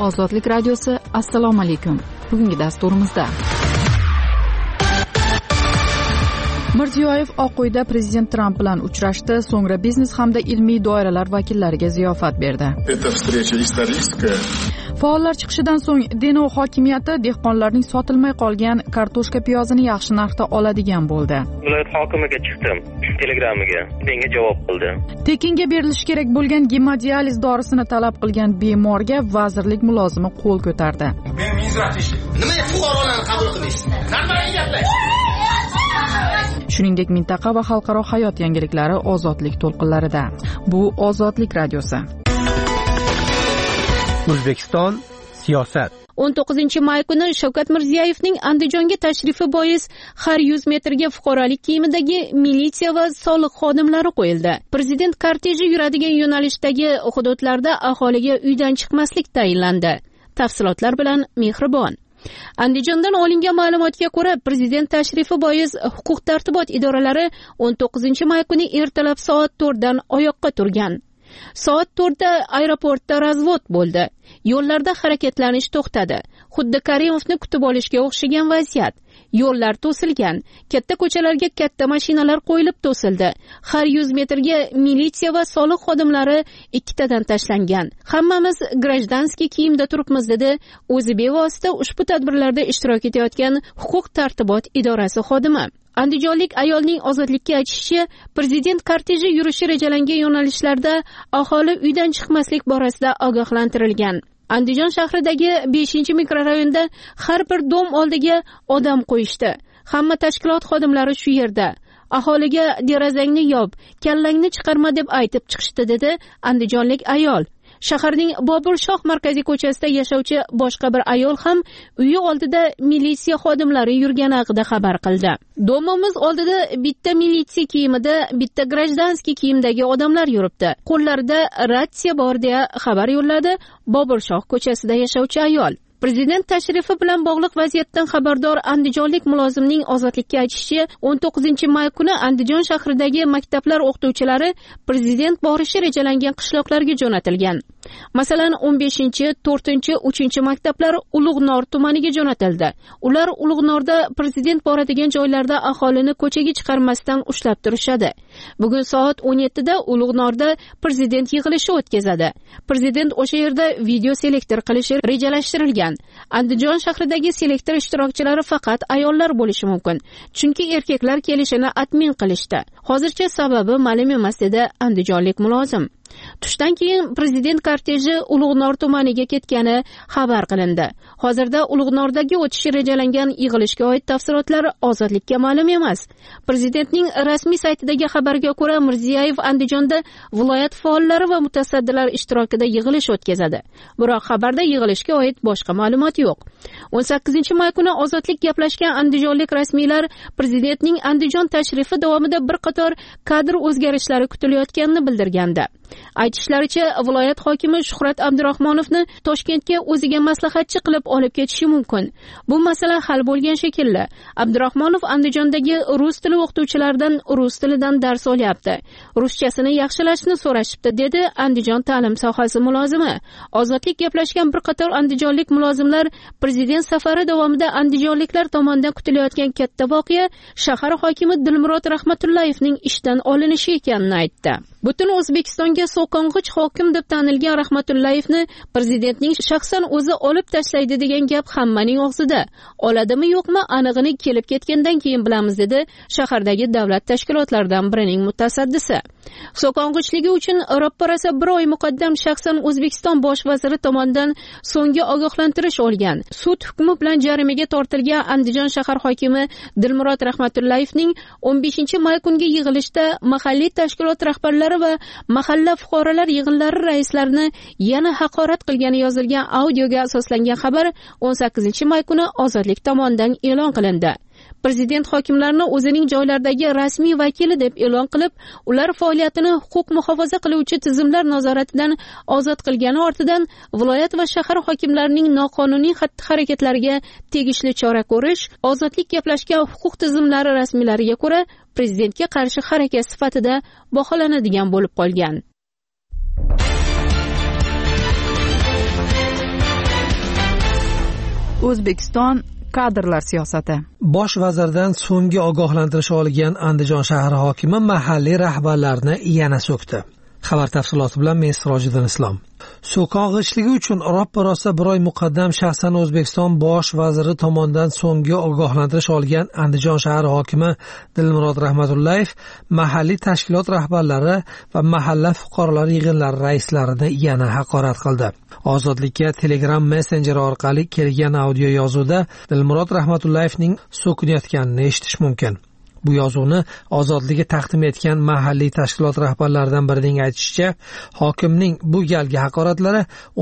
Ozodlik radiosi, assalomu alaykum. Bugungi dasturimizda Mirziyoyev Oq uyda prezident Tramp bilan uchrashdi, so'ngra biznes hamda ilmiy doiralar vakillariga ziyofat berdi. Faollar chiqishidan so'ng Denov hokimiyati dehqonlarning sotilmay qolgan kartoshka piyozini yaxshi narxda oladigan bo'ldi. Viloyat hokimiga chiqdim, telegramiga, menga javob qildi. Tekinga berilishi kerak bo'lgan gemodializ dorisini talab qilgan bemorga vazirlik mulozimi qo'l ko'tardi. Men nimaga fuqarolarni qabul qilasiz? Qanday gaplar? Shuningdek, mintaqa va xalqaro hayot yangiliklari ozodlik to'lqinlarida. Bu Ozodlik radiosi. O'zbekiston siyosat. 19-may kuni Shavkat Mirziyoyevning Andijonga tashrifi bois har 100 metrga fuqarolik kiyimidagi militsiya va soliq xodimlari qo'yildi. Prezident korteji yuradigan yo'nalishdagi hududlarda aholiga uydan chiqmaslik tayinlandi. Tafsilotlar bilan Mehribon. Andijondan olingan ma'lumotga ko'ra, prezident tashrifi bois huquq-tartibot idoralari 19-may kuni ertalab soat 4 dan oyoqqa turgan. Soat 4 da aeroportda razvod bo'ldi. Yo'llarda harakatlanish to'xtadi. Xuddi Karimovni kutib olishga o'xshagan vaziyat. Yo'llar to'silgan. Katta ko'chalarga katta mashinalar qo'yilib to'sildi. Har 100 metrga militsiya va soliq xodimlari ikkitadan tashlangan. Hammamiz grajdanskiy kiyimda turibmiz, dedi o'zi bevosita ushbu tadbirlarda ishtirok etayotgan huquq-tartibot idorasi xodimi. Andijonlik ayolning ozodlikka aytishicha, prezident korteji yurishi rejalangan yo'nalishlarda aholi uydan chiqmaslik borasida ogohlantirilgan. Andijon shahridagi 5-mikrorayonda har bir dom oldiga odam qo'yishdi. Hamma tashkilot xodimlari shu yerda. Aholiga derazangni yop, kallangni chiqarma deb aytib chiqishdi, dedi andijonlik ayol. Shaharning Bobur Shoh markaziy ko'chasida yashovchi boshqa bir ayol ham uyi oldida militsiya xodimlari yurgani haqida xabar qildi. Domimiz oldida bitta militsiya kiyimida, bitta grajdanskiy kiyimdagi odamlar yuribdi. Qo'llarida ratsiya bor deya xabar yo'lladi Bobur Shoh ko'chasida yashovchi ayol. Prezident tashrifi bilan bog'liq vaziyatdan xabardor andijonlik mulozimning ozodlikka aytishicha, 19-may kuni Andijon shahridagi maktablar o'qituvchilari prezident borishi rejalangan qishloqlarga jo'natilgan. Masalan, 15-, 4-, 3 maktablar Ulug'nor tumaniga jo'natildi. Ular Ulug'norda prezident boradigan joylarda aholini ko'chaga chiqarmasdan ushlab turishadi. Bugun soat 17 da Ulug'norda prezident yig'ilishi o'tkazadi. Prezident o'sha yerda video selektor qilishi rejalashtirilgan. Andijon shahridagi selektor ishtirokchilari faqat ayollar bo'lishi mumkin. Chunki erkaklar kelishini admin qilishdi. Hozircha sababi ma'lum emas, dedi andijonlik mulozim. Tushdan keyin prezident korteji Ulug'nor tumaniga ketgani xabar qilindi. Hozirda Ulug'nordagi o'tishi rejalangan yig'ilishga oid tafsilotlar ozodlikka ma'lum emas. Prezidentning rasmiy saytidagi xabarga ko'ra, Mirziyoyev Andijonda viloyat faollari va mutasaddilar ishtirokida yig'ilish o'tkazadi. Biroq xabarda yig'ilishga oid boshqa ma'lumot yo'q. 18-may kuni ozodlik gaplashgan andijonlik rasmiylar prezidentning Andijon tashrifi davomida bir qator kadr o'zgarishlari kutilayotganini bildirgandi. Aytishlaricha, viloyat hokimi Shuhrat Abdurahmonovni Toshkentga o'ziga maslahatchi qilib olib ketishi mumkin. Bu masala hal bo'lgan shekilli. Abdurahmonov Andijondagi rus tili o'qituvchilaridan rus tilidan dars olyapti. Ruschasini yaxshilashni so'rashibdi, dedi Andijon ta'lim sohasi mulozimi. Ozodlik gaplashgan bir qator andijonlik mulozimlar prezident safari davomida andijonliklar tomonidan kutilayotgan katta voqea shahar hokimi Dilmurod Rahmatullayevning ishdan olinishi ekanini aytdi. Butun O'zbekistonga so'kong'ich hokim deb tanilgan Rahmatullayevni prezidentning shaxsan o'zi olib tashlaydi degan gap hammaning og'zida. Oladimi yo'qmi, anig'ini kelib ketgandan keyin bilamiz, dedi shahardagi davlat tashkilotlaridan birining mutasaddisi. So'kong'ichligi uchun ro'parasi bir oy muqaddam shaxsan O'zbekiston bosh vaziri tomonidan so'nggi ogohlantirish olgan. Sud hukmi bilan jarimaga tortilgan Andijon shahar hokimi Dilmurod Rahmatullayevning 15-may kungi yig'ilishda mahalliy tashkilot rahbarlari va mahalla fuqarolar yig'inlari raislarini yana haqorat qilgani yozilgan audioga asoslangan xabar 18-may kuni Ozodlik tomonidan e'lon qilindi. Prezident hokimlarni o'zining joylaridagi rasmiy vakili deb e'lon qilib, ular faoliyatini huquq muhofaza qiluvchi tizimlar nazoratidan ozod qilgani ortidan viloyat va shahar hokimlarining noqonuniy xatti-harakatlariga tegishli chora ko'rish, ozodlik gaplashgan huquq tizimlari rasmiylariga ko'ra prezidentga qarshi harakat sifatida baholanadigan bo'lib qolgan. O'zbekiston kadrlar siyosati. Bosh vazirdan so'nggi ogohlantirish olgan Andijon shahri hokimi mahalliy rahbarlarni yana so'kdi. Xabar tafsiloti bilan men Sirojiddin Islom. So'kon g'ichligi uchun roppa-rosa bir oy muqaddam shaxsan O'zbekiston bosh vaziri tomonidan so'nggi ogohlantirish olgan Andijon shahri hokimi Dilmurod Rahmatullayev mahalliy tashkilot rahbarlari va mahalla fuqarolar yig'inlari raislarini yana haqorat qildi. Ozodlikka Telegram messenjeri orqali kelgan audio yozuvda Dilmurod Rahmatullayevning so'kinayotganini eshitish mumkin. Bu yozuvni Ozodlikka taqdim etgan mahalliy tashkilot rahbarlaridan birining aytishicha, hokimning bu galgi haqoratlari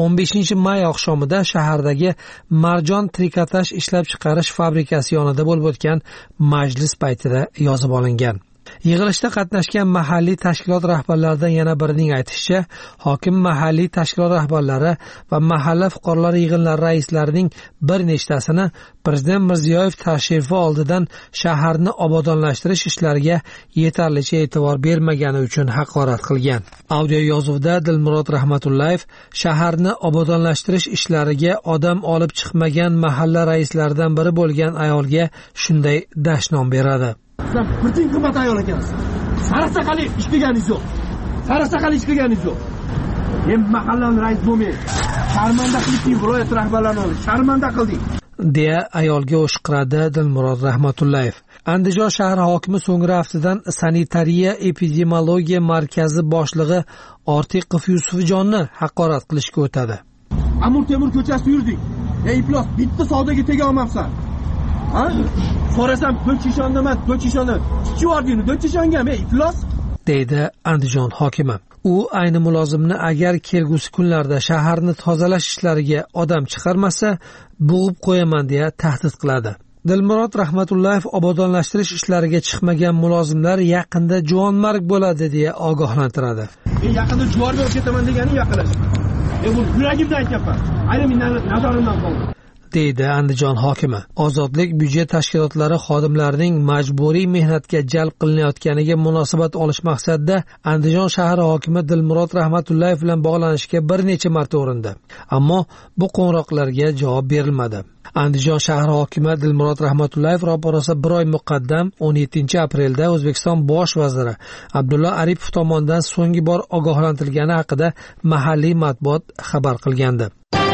15-may oqshomida shahardagi Marjon trikotaj ishlab chiqarish fabrikasi yonida bo'lib o'tgan majlis paytida yozib olingan. Yig'ilishda qatnashgan mahalliy tashkilot rahbarlaridan yana birining aytishicha, hokim mahalliy tashkilot rahbarlari va mahalla fuqarolar yig'inlari raislarining bir nechtasini Prezident Mirziyoyev tashrifi oldidan shaharni obodonlashtirish ishlariga yetarlicha e'tibor bermagani uchun haqorat qilgan. Audio yozuvda Dilmurod Rahmatullayev shaharni obodonlashtirish ishlariga odam olib chiqmagan mahalla raislaridan biri bo'lgan ayolga shunday dashnom beradi. Sizlar birtin qimmat ayol ekansiz. Sarasaqali ish qilganingiz yo'q. Sarasaqali ish qilganingiz yo'q. Men mahallaning rais bo'lmay, sharmanda qilding viloyat rahbarlarini, sharmanda qilding. deya ayolga o'shqiradi Dilmurod Rahmatullayev. Andijon shahri hokimi so'nggi haftadan sanitariya epidemiologiya markazi boshlig'i Ortiqov Yusufjonni haqorat qilishga o'tadi. Amur Temur ko'chasida yurdik. Ey iflos, bitta savdoga tega olmabsan. Ha? So'rasam, do'chishonda emas, do'chishonda. Chiqyordingmi, do'chishongami, iflos? deydi Andijon hokimi. U ayni mulozimni agar kelgusi kunlarda shaharni tozalash ishlariga odam chiqarmasa, bo'g'ib qo'yaman deya tahdid qiladi. Dilmurod Rahmatullayev obodonlashtirish ishlariga chiqmagan mulozimlar yaqinda juvonmarg bo'ladi deya ogohlantiradi. Yaqinda juvonga o'tib ketaman degani yaqinlash. Bu yuragimdan aytayapman. Ayni mening nazorimdan qoldi. deydi Andijon hokimi. Ozodlik byudjet tashkilotlari xodimlarining majburiy mehnatga jalb qilinayotganiga munosabat olish maqsadida Andijon shahri hokimi Dilmurod Rahmatullayev bilan bog'lanishga bir necha marta urindi. Ammo bu qo'ng'iroqlarga javob berilmadi. Andijon shahri hokimi Dilmurod Rahmatullayev ro'parosa bir oy muqaddam 17-aprelda O'zbekiston bosh vaziri Abdulla Aripov tomonidan so'nggi bor ogohlantirilgani haqida mahalliy matbuot xabar qilgandi.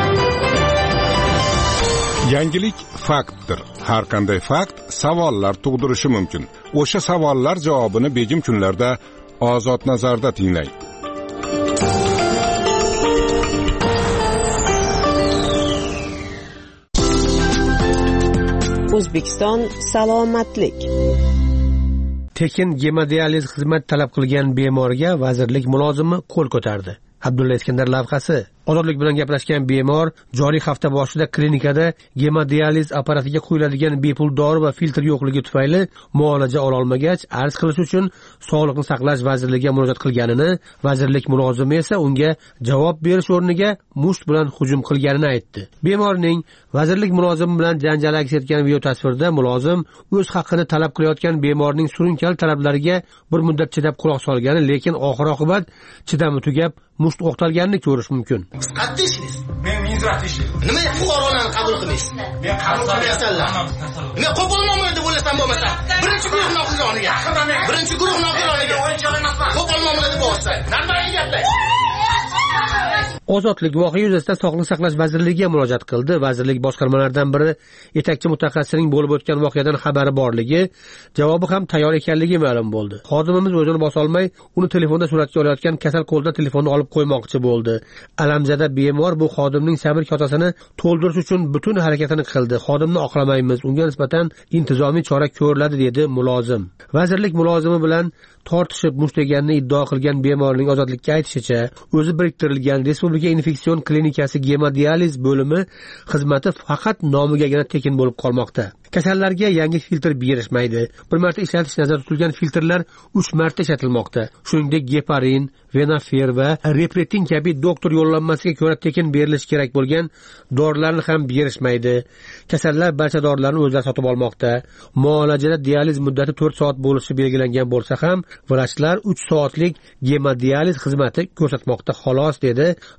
Yangilik faktdir. Har qanday fakt savollar tug'dirishi mumkin. O'sha savollar javobini begim kunlarda Ozod nazarda tinglang. O'zbekiston salomatlik. Tekin gemodializ xizmat talab qilgan bemorga vazirlik mulozimi qo'l ko'tardi. Abdulla Iskandar lavhasi. Ozodlik bilan gaplashgan bemor joriy hafta boshida klinikada gemodializ apparatiga quyiladigan bepul dori va filtr yo'qligi tufayli muolaja ola olmagach, arz qilish uchun Sog'liqni saqlash vazirligiga murojaat qilganini, vazirlik mulozimi esa unga javob berish o'rniga musht bilan hujum qilganini aytdi. Bemorning vazirlik mulozimi bilan janjal aks etgan video tasvirda mulozim o'z haqqini talab qilayotgan bemorning surunkali talablariga bir muddat chidab quloq solgani, lekin oxir-oqibat chidami tugab musht o'qtalganini ko'rish mumkin. Qattiq ishlaysiz. Men minzrat ishlayman. Nima fuqarolarni qabul qilmaysiz? Men qabul qilasanlar. Men qo'polmonman deb o'ylasam bo'lmasa, birinchi guruh noqizoniga. Birinchi guruh noqizoniga. Qo'polmonman deb o'ylasang. Narmay gaplar. Ozodlik voqea yuzasidan Sog'liqni saqlash vazirligiga murojaat qildi. Vazirlik boshqarmalaridan biri yetakchi mutaxassisning bo'lib o'tgan voqeadan xabari borligi, javobi ham tayyor ekanligi ma'lum bo'ldi. Xodimimiz o'zini bosa olmay, uni telefonda suratga olayotgan kasal qo'lda telefonni olib qo'ymoqchi bo'ldi. Alamzada bemor bu xodimning samir kotasini to'ldirish uchun butun harakatini qildi. Xodimni oqlamaymiz, unga nisbatan intizomiy chora ko'riladi dedi mulozim. Vazirlik mulozimi bilan tortishib mushtlaganini iddao qilgan bemorning Ozodlikka aytishicha, o'zi biriktirilgan Respublika infeksion klinikasi gemodializ bo'limi xizmati faqat nomigagina tekin bo'lib qolmoqda. Kasallarga yangi filtr berishmaydi. Bir marta ishlatish nazarda tutilgan filtrlar 3 marta ishlatilmoqda. Shuningdek, geparin, venafer va repretin kabi doktor yo'llanmasiga ko'ra tekin berilishi kerak bo'lgan dorilarni ham berishmaydi. Kasallar barcha dorilarni o'zlari sotib olmoqda. Muolajada dializ muddati 4 soat bo'lishi belgilangan bo'lsa ham, vrachlar 3 soatlik gemodializ xizmati ko'rsatmoqda xolos, dedi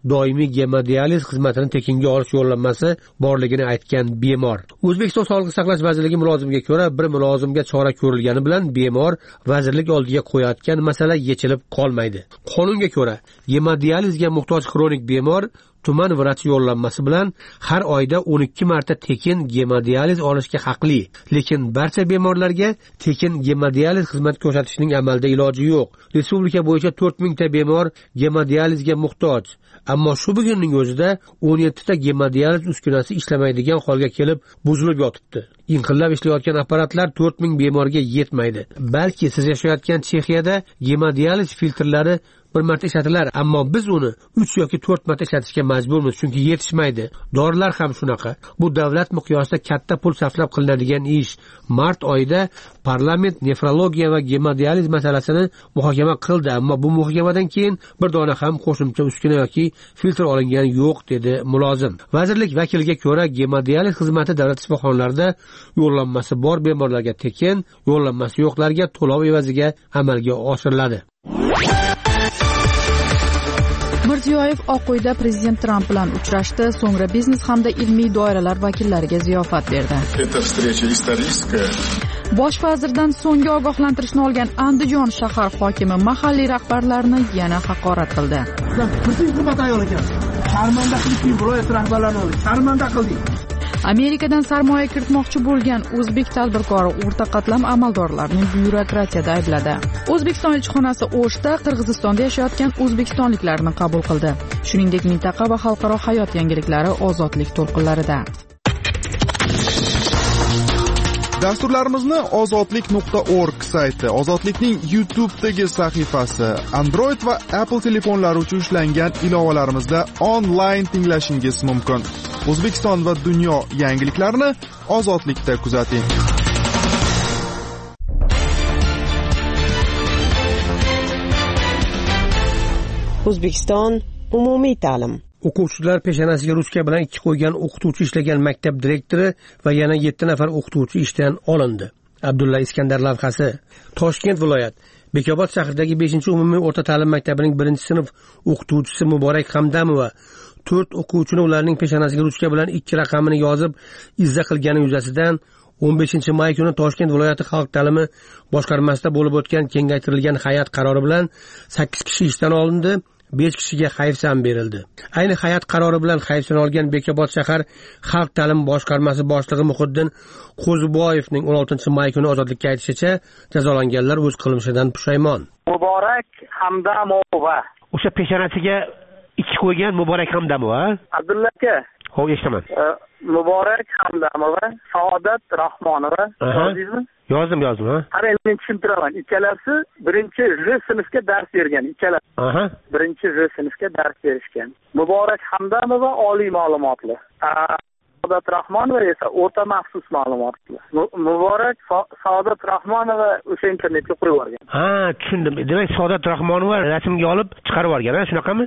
doimiy gemodializ xizmatini tekinga olish yo'llanmasi borligini aytgan bemor. O'zbekiston Sog'liqni saqlash vazirligi mulozimiga ko'ra, bir mulozimga chora ko'rilgani bilan bemor vazirlik oldiga qo'yayotgan masala yechilib qolmaydi. Qonunga ko'ra, gemodializga muhtoj kronik bemor tuman vrach yo'llanmasi bilan har oyda 12 marta tekin gemodializ olishga haqli. Lekin barcha bemorlarga tekin gemodializ xizmat ko'rsatishning amalda iloji yo'q. Respublika bo'yicha 4000 ta bemor gemodializga muhtoj. Ammo shu bugunning o'zida 17 ta gemodializ uskunasi ishlamaydigan holga kelib, buzilib yotibdi. Inqillab ishlayotgan apparatlar 4000 bemorga yetmaydi. Balki siz yashayotgan Chexiyada gemodializ filtrlari bir marta ishlatilar, ammo biz uni 3 yoki 4 marta ishlatishga majburmiz, chunki yetishmaydi. Dorilar ham shunaqa. Bu davlat miqyosida katta pul sarflab qilinadigan ish. Mart oyida parlament nefrologiya va gemodializ masalasini muhokama qildi, ammo bu muhokamadan keyin bir dona ham qo'shimcha uskuna yoki filtr olingani yo'q, dedi mulozim. Vazirlik vakiliga ko'ra, gemodializ xizmati davlat shifoxonalarida yo'llanmasi bor bemorlarga tekin, yo'llanmasi yo'qlarga to'lov evaziga amalga oshiriladi. Mirziyoyev Oq uyda prezident Tramp bilan uchrashdi, so'ngra biznes hamda ilmiy doiralar vakillariga ziyofat berdi. Bosh vazirdan so'nggi ogohlantirishni olgan Andijon shahar hokimi mahalliy rahbarlarni yana haqorat qildi. Siz qimmat ayol ekansiz. Sharmanda qilding viloyat rahbarlarini, sharmanda qilding. Amerikadan sarmoya kiritmoqchi bo'lgan o'zbek tadbirkori o'rta qatlam amaldorlarni byurokratiyada aybladi. O'zbekiston elchixonasi O'shda Qirg'izistonda yashayotgan o'zbekistonliklarni qabul qildi. Shuningdek, mintaqa va xalqaro hayot yangiliklari ozodlik to'lqinlarida. Dasturlarimizni ozodlik.org sayti, Ozodlikning YouTube'dagi sahifasi, Android va Apple telefonlari uchun ishlangan ilovalarimizda onlayn tinglashingiz mumkin. O'zbekiston va dunyo yangiliklarini Ozodlikda kuzating. O'zbekiston umumiy ta'lim. O'quvchilar peshonasiga ruchka bilan 2 qo'ygan o'qituvchi ishlagan maktab direktori va yana 7 nafar o'qituvchi ishdan olindi. Abdulla Iskandar lavhasi. Toshkent viloyat Bekobod shahridagi 5-umumiy o'rta ta'lim maktabining 1-sinf o'qituvchisi Muborak Hamdamova 4 o'quvchini ularning peshonasiga ruchka bilan 2 raqamini yozib izza qilgani yuzasidan 15-may kuni Toshkent viloyati xalq ta'limi boshqarmasida bo'lib o'tgan kengaytirilgan hay'at qarori bilan 8 kishi ishdan olindi. 5 kishiga hayfsan berildi. Ayni hay'at qarori bilan hayfsan olgan Bekobod shahar xalq ta'lim boshqarmasi boshlig'i Muhiddin Qo'ziboyevning 16-may kuni ozodlikka aytishicha, jazolanganlar o'z qilmishidan pushaymon. Muborak Hamdamova. O'sha peshonasiga 2 qo'ygan Muborak Hamdamova. Abdulla aka. Xo'p, eshitaman. Muborak Hamdamova, Saodat Rahmonova. Yozdingizmi? Yozdim, ha. Qarang, men tushuntiraman. Ikkalasi 1-J sinfga dars bergan, ikkalasi. 1-J sinfga dars berishgan. Muborak Hamdamova oliy ma'lumotli. Saodat Rahmonova esa o'rta maxsus ma'lumotli. Muborak Saodat Rahmonova o'sha internetga qo'yib yuborgan. Tushundim. Demak, Saodat Rahmonova rasmga olib chiqarib yuborgan, shunaqami?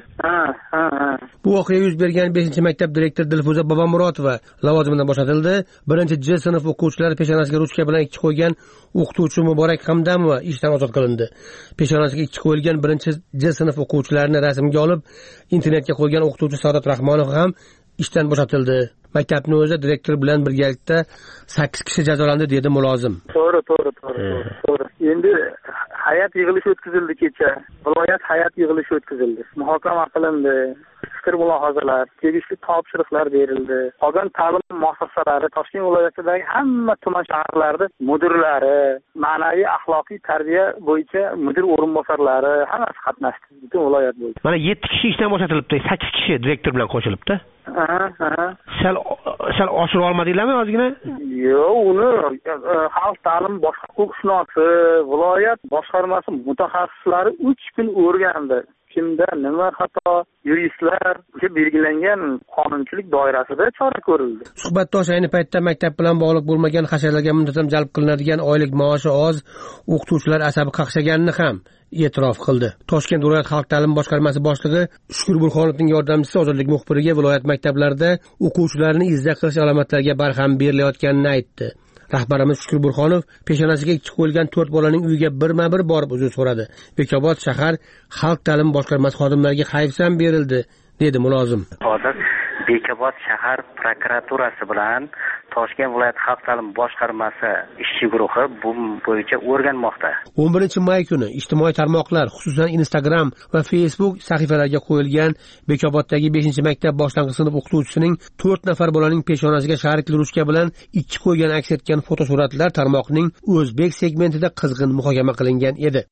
Bu voqea yuz bergan 5-maktab direktori Dilfuza Bobomurotova lavozimidan bo'shatildi. 1-J sinf o'quvchilari peshonasiga ruchka bilan 2 qo'ygan o'qituvchi Muborak Hamdamova ishdan ozod qilindi. Peshonasiga 2 qo'yilgan 1-J sinf o'quvchilarini rasmga olib internetga qo'ygan o'qituvchi Saodat Rahmonov ham ishdan bo'shatildi. Maktabning o'zi direktor bilan birgalikda 8 kishi jazolandi, dedi mulozim. To'g'ri. Endi hay'at yig'ilishi o'tkazildi kecha. Viloyat hay'at yig'ilishi o'tkazildi. Muhokama qilindi. Fikr mulohazalar, tegishli topshiriqlar berildi. Qolgan ta'lim muassasalari, Toshkent viloyatidagi hamma tuman shaharlarda mudirlari, ma'naviy axloqiy tarbiya bo'yicha mudir o'rinbosarlari hammasi qatnashdi, butun viloyat bo'yicha. Mana 7 kishi ishdan bo'shatilibdi, 8 kishi direktor bilan qo'shilibdi. Sal oshirib olmadinglarmi ozgina? Yo'q, uni xalq ta'lim boshqa huquqshunosi, viloyat boshqarmasi mutaxassislari 3 kun o'rgandi. Kimda nima xato, yuristlar o'sha belgilangan qonunchilik doirasida chora ko'rildi. Suhbatdosh ayni paytda maktab bilan bog'liq bo'lmagan hasharlarga muntazam jalb qilinadigan oylik maoshi oz, o'qituvchilar asabi qaqshaganini ham e'tirof qildi. Toshkent viloyat xalq ta'lim boshqarmasi boshlig'i Shukur Burxonovning yordamchisi ozodlik muxbiriga viloyat maktablarida o'quvchilarni izza qilish alomatlariga barham berilayotganini aytdi. Rahbarimiz Shukur Burxonov peshonasiga 2 qo'yilgan 4 bolaning uyiga birma-bir borib uzr so'radi. Bekobod shahar xalq ta'lim boshqarmasi xodimlariga hayfsan berildi, dedi mulozim. Hozir Bekobod shahar prokuraturasi bilan Toshkent viloyat xalq ta'limi boshqarmasi ishchi guruhi bu bo'yicha o'rganmoqda. 11-may kuni ijtimoiy tarmoqlar, xususan Instagram va Facebook sahifalariga qo'yilgan Bekoboddagi 5-maktab boshlang'ich sinf o'qituvchisining 4 nafar bolaning peshonasiga sharikli ruchka bilan ichki qo'ygan aks etgan fotosuratlar tarmoqning o'zbek segmentida qizg'in muhokama qilingan edi.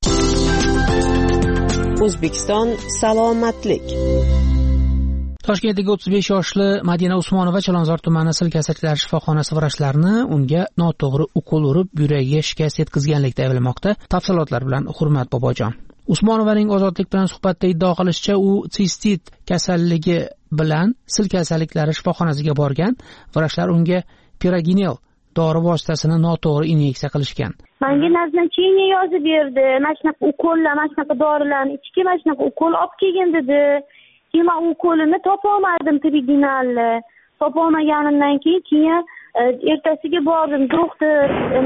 O'zbekiston salomatlik. Toshkentdagi 35 yoshli Madina Usmonova Chilonzor tumani Silkasaliklar shifoxonasi vrachlarini unga noto'g'ri ukol urib, yuragiga shikast yetkazganlikda ayblamoqda. Tafsilotlar bilan Hurmat Bobojon. Usmonovaning Ozodlik bilan suhbatda iddao qilishicha, u sistit kasalligi bilan Silkasaliklar shifoxonasiga borgan. Vrachlar unga Piraginel dori vositasini noto'g'ri inyeksiya qilishgan. Menga nazначение yozib berdi. Mana shunaqa ukollar, mana shunaqa dorilarni ichki, mana shunaqa ukol olib kelgin dedi. Keyin ukolini topolmadim, Piraginelni. Topolmaganimdan keyin ertasiga bordim, doktor,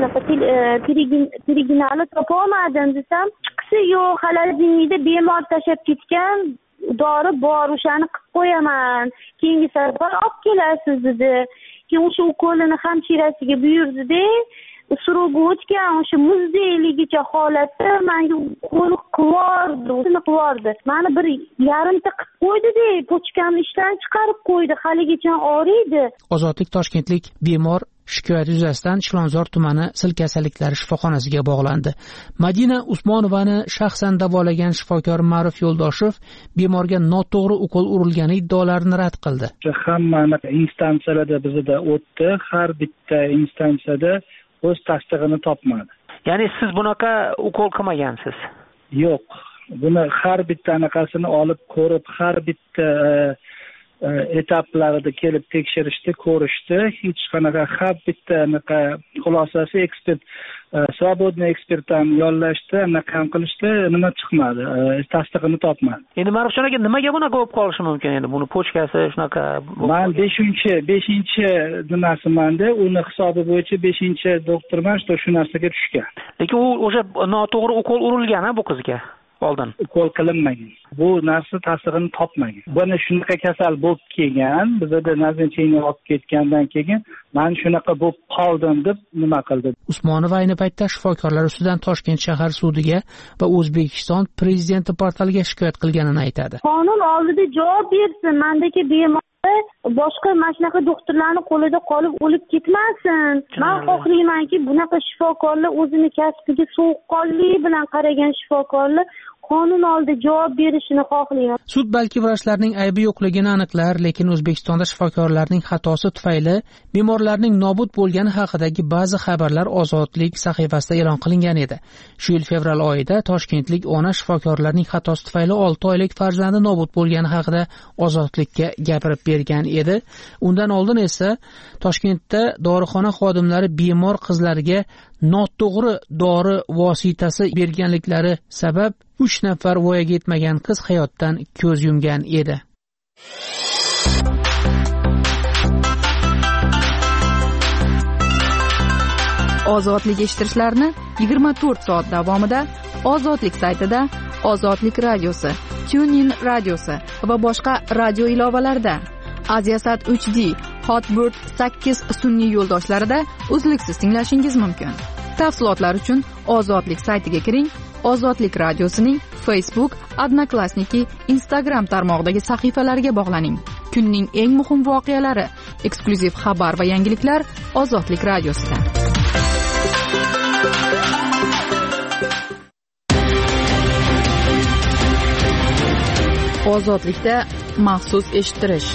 Piraginelni topolmadim desam, chiqsa yo'q, xolodilnikda bemor tashab ketgan dori bor, o'shani qilib qo'yaman. Keyingi safar olib kelasiz dedi. Keyin o'sha ukolini hamshirasiga buyurdi-da, suruvga o'tgan o'sha muzdayligicha holatda menga qo'l qilvordi. Mani bir yarimta qilib qo'ydi-da, pochkamni ishdan chiqarib qo'ydi. Haligacha og'riydi. Ozodlik toshkentlik bemor shikoyat yuzasidan Chilonzor tumani Silkasaliklar shifoxonasiga bog'landi. Madina Usmonovani shaxsan davolagan shifokor Ma'ruf Yo'ldoshev bemorga noto'g'ri ukol urilgani iddaolarini rad qildi. Hamma instansiyalarda bizda o'tdi, har bitta instansiyada o'z tasdig'ini topmadi. Ya'ni siz bunaqa ukol qilmagansiz? Yo'q. Buni har bitta anaqasini olib ko'rib, har bitta etaplarida kelib tekshirishdi, ko'rishdi. Hech qanaqa har bitta anaqa xulosasi ekspert, svobodniy ekspertdan yollashdi, anaqa qilishdi, nima chiqmadi, tasdig'ini topmadi. Endi Ma'rufjon aka nimaga bunaqa bo'lib qolishi mumkin endi? Buni pochkasi shunaqa. Men 5-chi nimasimanda, uni hisobi bo'yicha 5-chi doktorman, shu narsaga tushgan. Lekin u o'sha noto'g'ri ukol urilgan-a bu qizga? Oldin ukol qilinmagan. Bu narsa ta'sirini topmagan. Buni shunaqa kasal bo'lib kelgan, bizda nazначение olib ketgandan keyin men shunaqa bo'lib qoldim deb nima qildi. Usmonova ayni paytda shifokorlar ustidan Toshkent shahar sudiga va O'zbekiston prezidenti portaliga shikoyat qilganini aytadi. Qonun oldida javob bersin. Mendagi bemor boshqa mana shunaqa doktorlarni qo'lida qolib o'lib ketmasin. Men xohlaymanki, bunaqa shifokorlar o'zini kasbiga sovuqqonlik bilan qaragan shifokorlar qonun oldida javob berishini xohlayman. Sud balki vrachlarning aybi yo'qligini aniqlar, lekin O'zbekistonda shifokorlarning xatosi tufayli bemorlarning nobud bo'lgani haqidagi ba'zi xabarlar Ozodlik sahifasida e'lon qilingan edi. Shu yil fevral oyida toshkentlik ona shifokorlarning xatosi tufayli 6 oylik farzandi nobud bo'lgani haqida Ozodlikka gapirib bergan edi. Undan oldin esa Toshkentda dorixona xodimlari bemor qizlarga noto'g'ri dori vositasi berganliklari sabab 3 nafar voyaga yetmagan qiz hayotdan ko'z yumgan edi. Ozodlik eshittirishlarni 24 soat davomida Ozodlik saytida, Ozodlik radiosi, TuneIn radiosi va boshqa radio ilovalarida, Aziasat 3D, Hotbird 8 sun'iy yo'ldoshlarida uzluksiz tinglashingiz mumkin. Tafsilotlar uchun Ozodlik saytiga kiring. Ozodlik radiosining Facebook, Odnoklassniki, Instagram tarmog'idagi sahifalariga bog'laning. Kunning eng muhim voqealari, eksklyuziv xabar va yangiliklar Ozodlik radiosida. Ozodlikda maxsus eshittirish.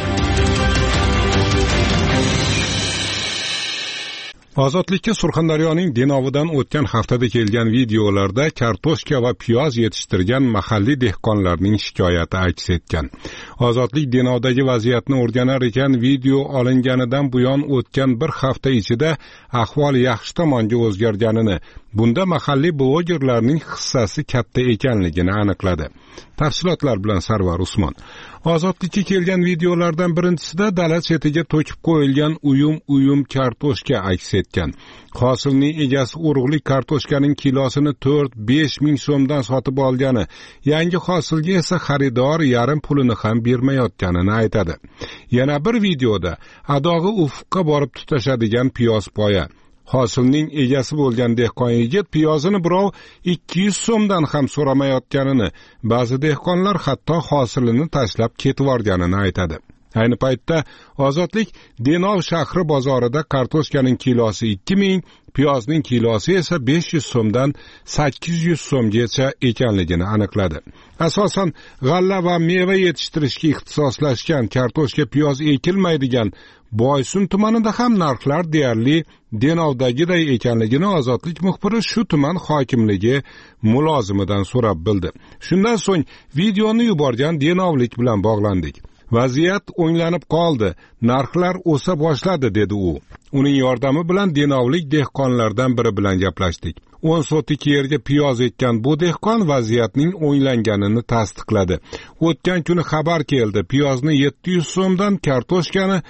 Ozodlikka Surxondaryoning Denovidan o'tgan haftada kelgan videolarda kartoshka va piyoz yetishtirgan mahalliy dehqonlarning shikoyati aks etgan. Ozodlik Denovdagi vaziyatni o'rganar ekan, video olinganidan buyon o'tgan bir hafta ichida ahvol yaxshi tomonga o'zgarganini, bunda mahalliy blogerlarning hissasi katta ekanligini aniqladi. Tafsilotlar bilan Sarvar Usmon. Ozodlikka kelgan videolardan birinchisida dala chetiga to'kib qo'yilgan uyum kartoshka aks etgan. Hosilning egasi urug'lik kartoshkaning kilosini 4-5 ming so'mdan sotib olgani, yangi hosilga esa xaridor yarim pulini ham bermayotganini aytadi. Yana bir videoda adog'i ufqqa borib tutashadigan piyoz poya. Hosilning egasi bo'lgan dehqon yigit piyozini birov 200 so'mdan ham so'ramayotganini, ba'zi dehqonlar hatto hosilini tashlab ketib yorganini aytadi. Ayni paytda Ozodlik Denov shahri bozorida kartoshkaning kilosi 2000, piyozning kilosi esa 500 so'mdan 800 so'mgacha ekanligini aniqladi. Asosan g'alla va meva yetishtirishga ixtisoslashgan kartoshka piyoz ekilmaydigan Boysun tumanida ham narxlar deyarli Denovdagiday ekanligini Ozodlik muxbiri shu tuman hokimligi mulozimidan so'rab bildi. Shundan so'ng videoni yuborgan Denovlik bilan bog'landik. Vaziyat o'nglanib qoldi, narxlar o'sa boshladi dedi u. Uning yordami bilan Denovlik dehqonlardan biri bilan gaplashdik. 10 sotik yerga piyoz ekkan bu dehqon vaziyatning o'nglanganini tasdiqladi. O'tgan kuni xabar keldi, piyozni 700 so'mdan, kartoshkani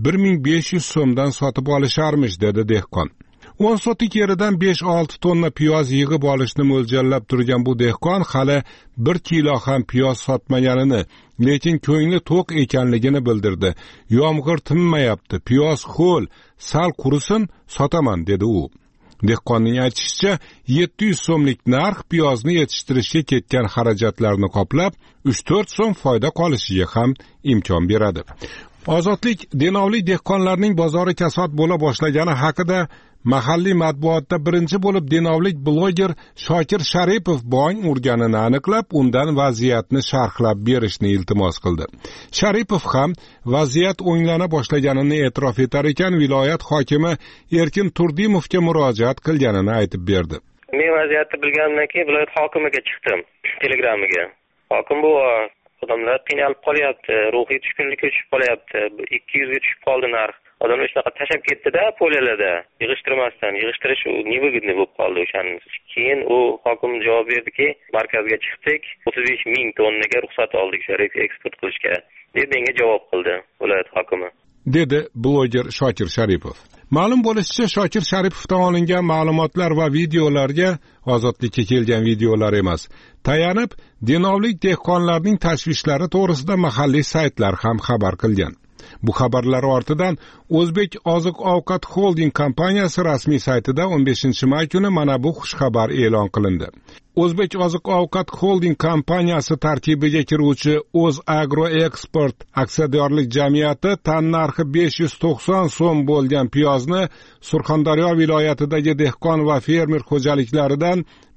1500 so'mdan sotib olisharmish dedi dehqon. 10 sotik yeridan 5-6 tonna piyoz yig'ib olishni mo'ljallab turgan bu dehqon hali 1 kilo ham piyoz sotmaganini, lekin ko'ngli to'q ekanligini bildirdi. Yomg'ir tinmayapti, piyoz ho'l, sal qurisin sotaman dedi u. Dehqonning aytishicha, 700 so'mlik narx piyozni yetishtirishga ketgan xarajatlarni qoplab, 3-4 so'm foyda qolishiga ham imkon beradi. Ozodlik Denovlik dehqonlarning bozori kasod bo'la boshlagani haqida mahalliy matbuotda birinchi bo'lib Denovlik bloger Shokir Sharipov bong urganini aniqlab, undan vaziyatni sharhlab berishni iltimos qildi. Sharipov ham vaziyat o'nglana boshlaganini e'tirof etar ekan, viloyat hokimi Erkin Turdimovga murojaat qilganini aytib berdi. Men vaziyatni bilganimdan keyin viloyat hokimiga chiqdim, Telegramiga. Hokim bu odamlar qiynalib qolyapti, ruhiy tushkunlikka tushib qolyapti, 200 ga tushib qoldi narx. Odamlar shunaqa tashab ketdi-da poliyalarda, yig'ishtirmasdan, yig'ishtirish nevyigidniy bo'lib qoldi o'shaning. Keyin u hokim javob berdiki, markazga chiqdik, 35 ming tonnaga ruxsat oldik o'sha eksport qilishga, deb menga javob qildi viloyat hokimi. Dedi bloger Shokir Sharipov. Ma'lum bo'lishicha, Shokir Sharipovdan olingan ma'lumotlar va videolarga Ozodlikka kelgan videolar emas, tayanib Denovlik dehqonlarning tashvishlari to'g'risida mahalliy saytlar ham xabar qilgan. Bu xabarlar ortidan O'zbek oziq-ovqat holding kompaniyasi rasmiy saytida 15-may kuni mana bu xushxabar e'lon qilindi. O'zbek oziq-ovqat holding kompaniyasi tarkibiga kiruvchi O'zagroeksport aksiyadorlik jamiyati tan narxi 590 so'm bo'lgan piyozni Surxondaryo viloyatidagi dehqon va fermer xo'jaliklaridan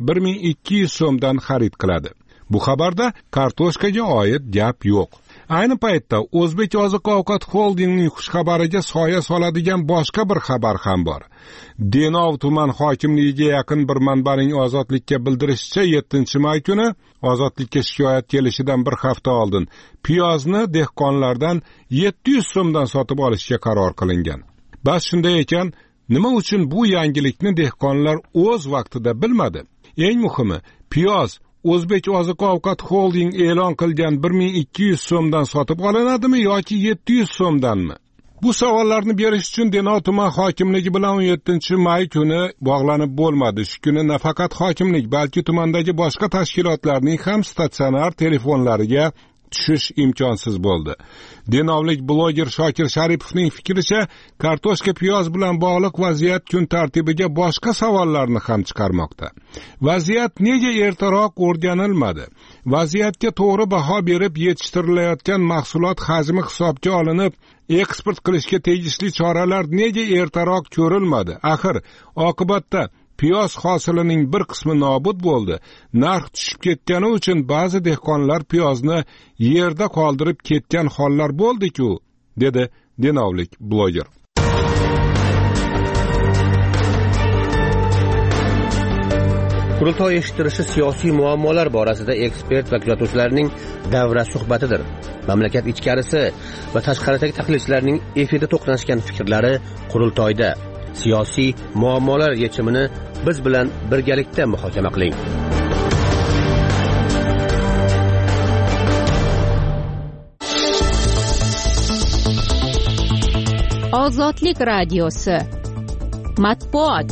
1200 so'mdan xarid qiladi. Bu xabarda kartoshkaga oid gap yo'q. Ayni paytda O'zbek oziq-ovqat holdingining xushxabariga soya soladigan boshqa bir xabar ham bor. Denov tuman hokimligiga yaqin bir manbaning Ozodlikka bildirishicha, 7-may kuni Ozodlikka shikoyat kelishidan bir hafta oldin piyozni dehqonlardan 700 so'mdan sotib olishga qaror qilingan. Bas shunday ekan, nima uchun bu yangilikni dehqonlar o'z vaqtida bilmadi? Eng muhimi, piyoz O'zbek oziq-ovqat holding e'lon qilgan 1200 so'mdan sotib olinadimi yoki 700 so'mdanmi? Bu savollarni berish uchun Denov tuman hokimligi bilan 17-may kuni bog'lanib bo'lmadi. Shu kuni nafaqat hokimlik, balki tumandagi boshqa tashkilotlarning ham statsionar telefonlariga tushish imkonsiz bo'ldi. Denovlik bloger Shokir Sharipovning fikricha, kartoshka piyoz bilan bog'liq vaziyat kun tartibiga boshqa savollarni ham chiqarmoqda. Vaziyat nega ertaroq o'rganilmadi? Vaziyatga to'g'ri baho berib yetishtirilayotgan mahsulot hajmi hisobga olinib, eksport qilishga tegishli choralar nega ertaroq ko'rilmadi? Axir oqibatda piyoz hosilining bir qismi nobud bo'ldi. Narx tushib ketgani uchun ba'zi dehqonlar piyozni yerda qoldirib ketgan hollar bo'ldi-ku, dedi Denovlik bloger. Qurultoy eshittirishi siyosiy muammolar borasida ekspert va kuzatuvchilarning davra suhbatidir. Mamlakat ichkarisi va tashqaridagi tahlilchilarning efirda to'qnashgan fikrlari qurultoyda. Siyosiy muammolar yechimini biz bilan birgalikda muhokama qiling. Ozodlik radiosi. Matbuot.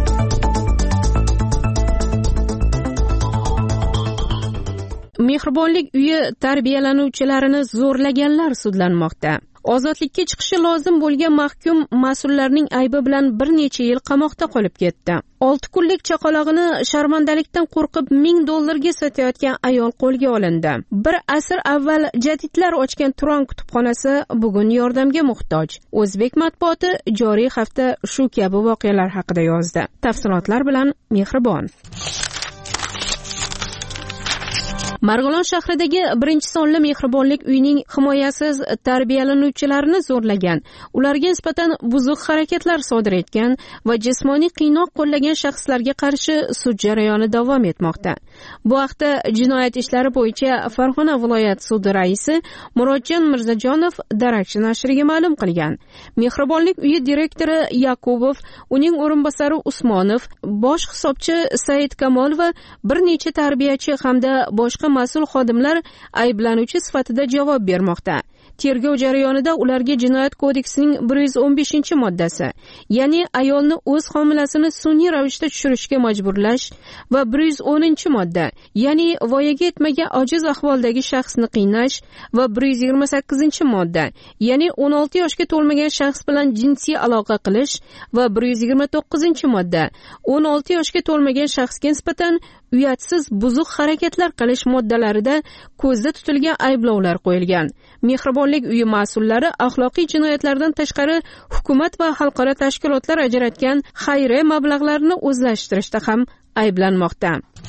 Mehribonlik uyi tarbiyalanuvchilarini zo'rlaganlar sudlanmoqda. Ozodlikka chiqishi lozim bo'lgan mahkum mas'ullarning aybi bilan bir necha yil qamoqda qolib ketdi. 6 kunlik chaqalog'ini sharmandalikdan qo'rqib $1000 sotayotgan ayol qo'lga olindi. Bir asr avval jadidlar ochgan Turon kutubxonasi bugun yordamga muhtoj. O'zbek matbuoti joriy hafta shu kabi voqealar haqida yozdi. Tafsilotlar bilan Mehribon. Marg'ilon shahridagi 1-sonli mehribonlik uyining himoyasiz tarbiyalanuvchilarini zo'rlagan, ularga nisbatan buzuq harakatlar sodir etgan va jismoniy qiynoq qo'llagan shaxslarga qarshi sud jarayoni davom etmoqda. Bu haqda Jinoyat ishlari bo'yicha Farg'ona viloyat sudi raisi Murodjon Mirzajonov Darakchi nashriga ma'lum qilgan. Mehribonlik uyi direktori Yakubov, uning o'rinbosari Usmonov, bosh hisobchi Said Kamol va bir necha tarbiyachi hamda boshqa mas'ul xodimlar ayblanuvchi sifatida javob bermoqda. Tergov jarayonida ularga Jinoyat kodeksining 115-moddasi, ya'ni ayolni o'z homilasini sun'iy ravishda tushirishga majburlash va 110-modda, ya'ni voyaga yetmagan ojiz ahvoldagi shaxsni qiynash va 128-modda, ya'ni 16 yoshga to'lmagan shaxs bilan jinsiy aloqa qilish va 129-modda, 16 yoshga to'lmagan shaxsga nisbatan uyatsiz buzuq harakatlar qilish moddalarida ko'zda tutilgan ayblovlar qo'yilgan. Mehribonlik uyi mas'ullari axloqiy jinoyatlardan tashqari hukumat va xalqaro tashkilotlar ajratgan xayriya mablag'larini o'zlashtirishda ham ayblanmoqda.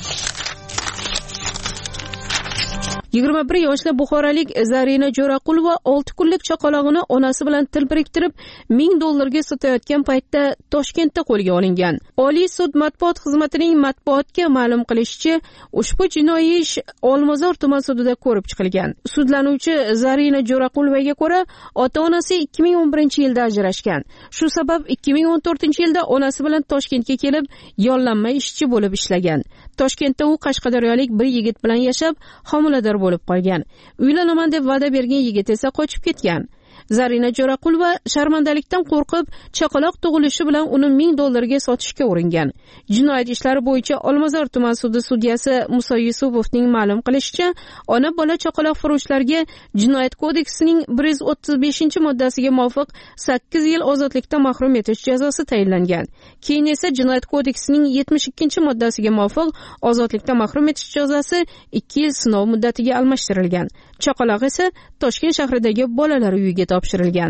21 yoshli buxorolik Zarina Jo'raqulova 6 kunlik chaqalog'ini onasi bilan til biriktirib $1000 ga sotayotgan paytda Toshkentda qo'lga olingan. Oliy sud matbuot xizmatining matbuotga ma'lum qilishicha, ushbu jinoiy ish Olmazor tuman sudida ko'rib chiqilgan. Sudlanuvchi Zarina Jo'raqulovaga ko'ra, ota-onasi 2011-yilda ajrashgan. Shu sabab 2014-yilda onasi bilan Toshkentga kelib, yollanma ishchi bo'lib ishlagan. Toshkentda u qashqadaryolik bir yigit bilan yashab, homilador bo'lib qolgan. Uylanaman deb va'da bergan yigit esa qochib ketgan. Zarina Jo'raqulova sharmandalikdan qo'rqib, chaqaloq tug'ilishi bilan uni $1000 ga sotishga uringan. Jinoyat ishlari bo'yicha Olmazor tuman sudi sudyasi Musa Yusupovning ma'lum qilishicha, ona bola chaqaloq furushlarga Jinoyat kodeksining 135-moddasiga muvofiq 8 yil ozodlikdan mahrum etish jazosi tayinlangan. Keyin esa Jinoyat kodeksining 72-moddasiga muvofiq ozodlikdan mahrum etish jazosi 2 yil sinov muddatiga almashtirilgan. Chaqaloq esa Toshkent shahridagi bolalar uyiga topshirilgan.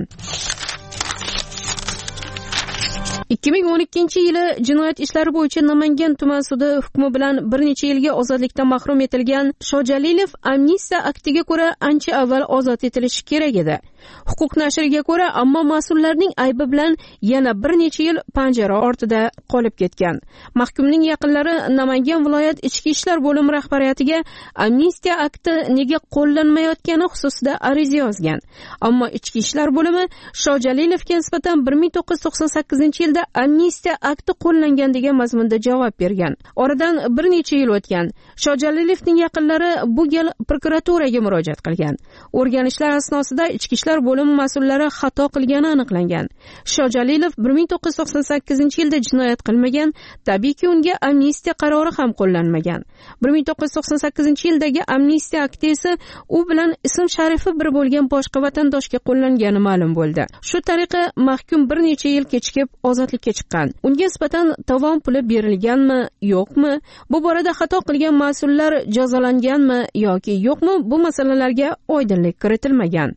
2012-yili Jinoyat ishlari bo'yicha Namangan tuman sudi hukmi bilan bir necha yilga ozodlikdan mahrum etilgan Shojalilov amnistiya aktiga ko'ra ancha avval ozod etilishi kerak edi. Huquq nashriga ko'ra, ammo mas'ullarning aybi bilan yana bir necha yil panjara ortida qolib ketgan. Mahkumning yaqinlari Namangan viloyat ichki ishlar bo'limi rahbariyatiga amnistiya akti nega qo'llanmayotgani xususida ariza yozgan. Ammo ichki ishlar bo'limi Shojalilovga nisbatan 1998-yilda amnistiya akti qo'llangan degan mazmunda javob bergan. Oradan bir necha yil o'tgan. Shojalilovning yaqinlari bu gal prokuraturaga murojaat qilgan. O'rganishlar asnosida ichki ishlar bo'limi mas'ullari xato qilgani aniqlangan. Shojalilov 1998-yilda jinoyat qilmagan, tabiiyki unga amnistiya qarori ham qo'llanmagan. 1998-yildagi amnistiya akti esa u bilan ism sharifi bir bo'lgan boshqa vatandoshga qo'llangani ma'lum bo'ldi. Shu tariqa mahkum bir necha yil kechikib ozodlikka chiqqan. Unga nisbatan tovon puli berilganmi, yo'qmi? Bu borada xato qilgan mas'ullar jazolanganmi yoki yo'qmi? Bu masalalarga oydinlik kiritilmagan.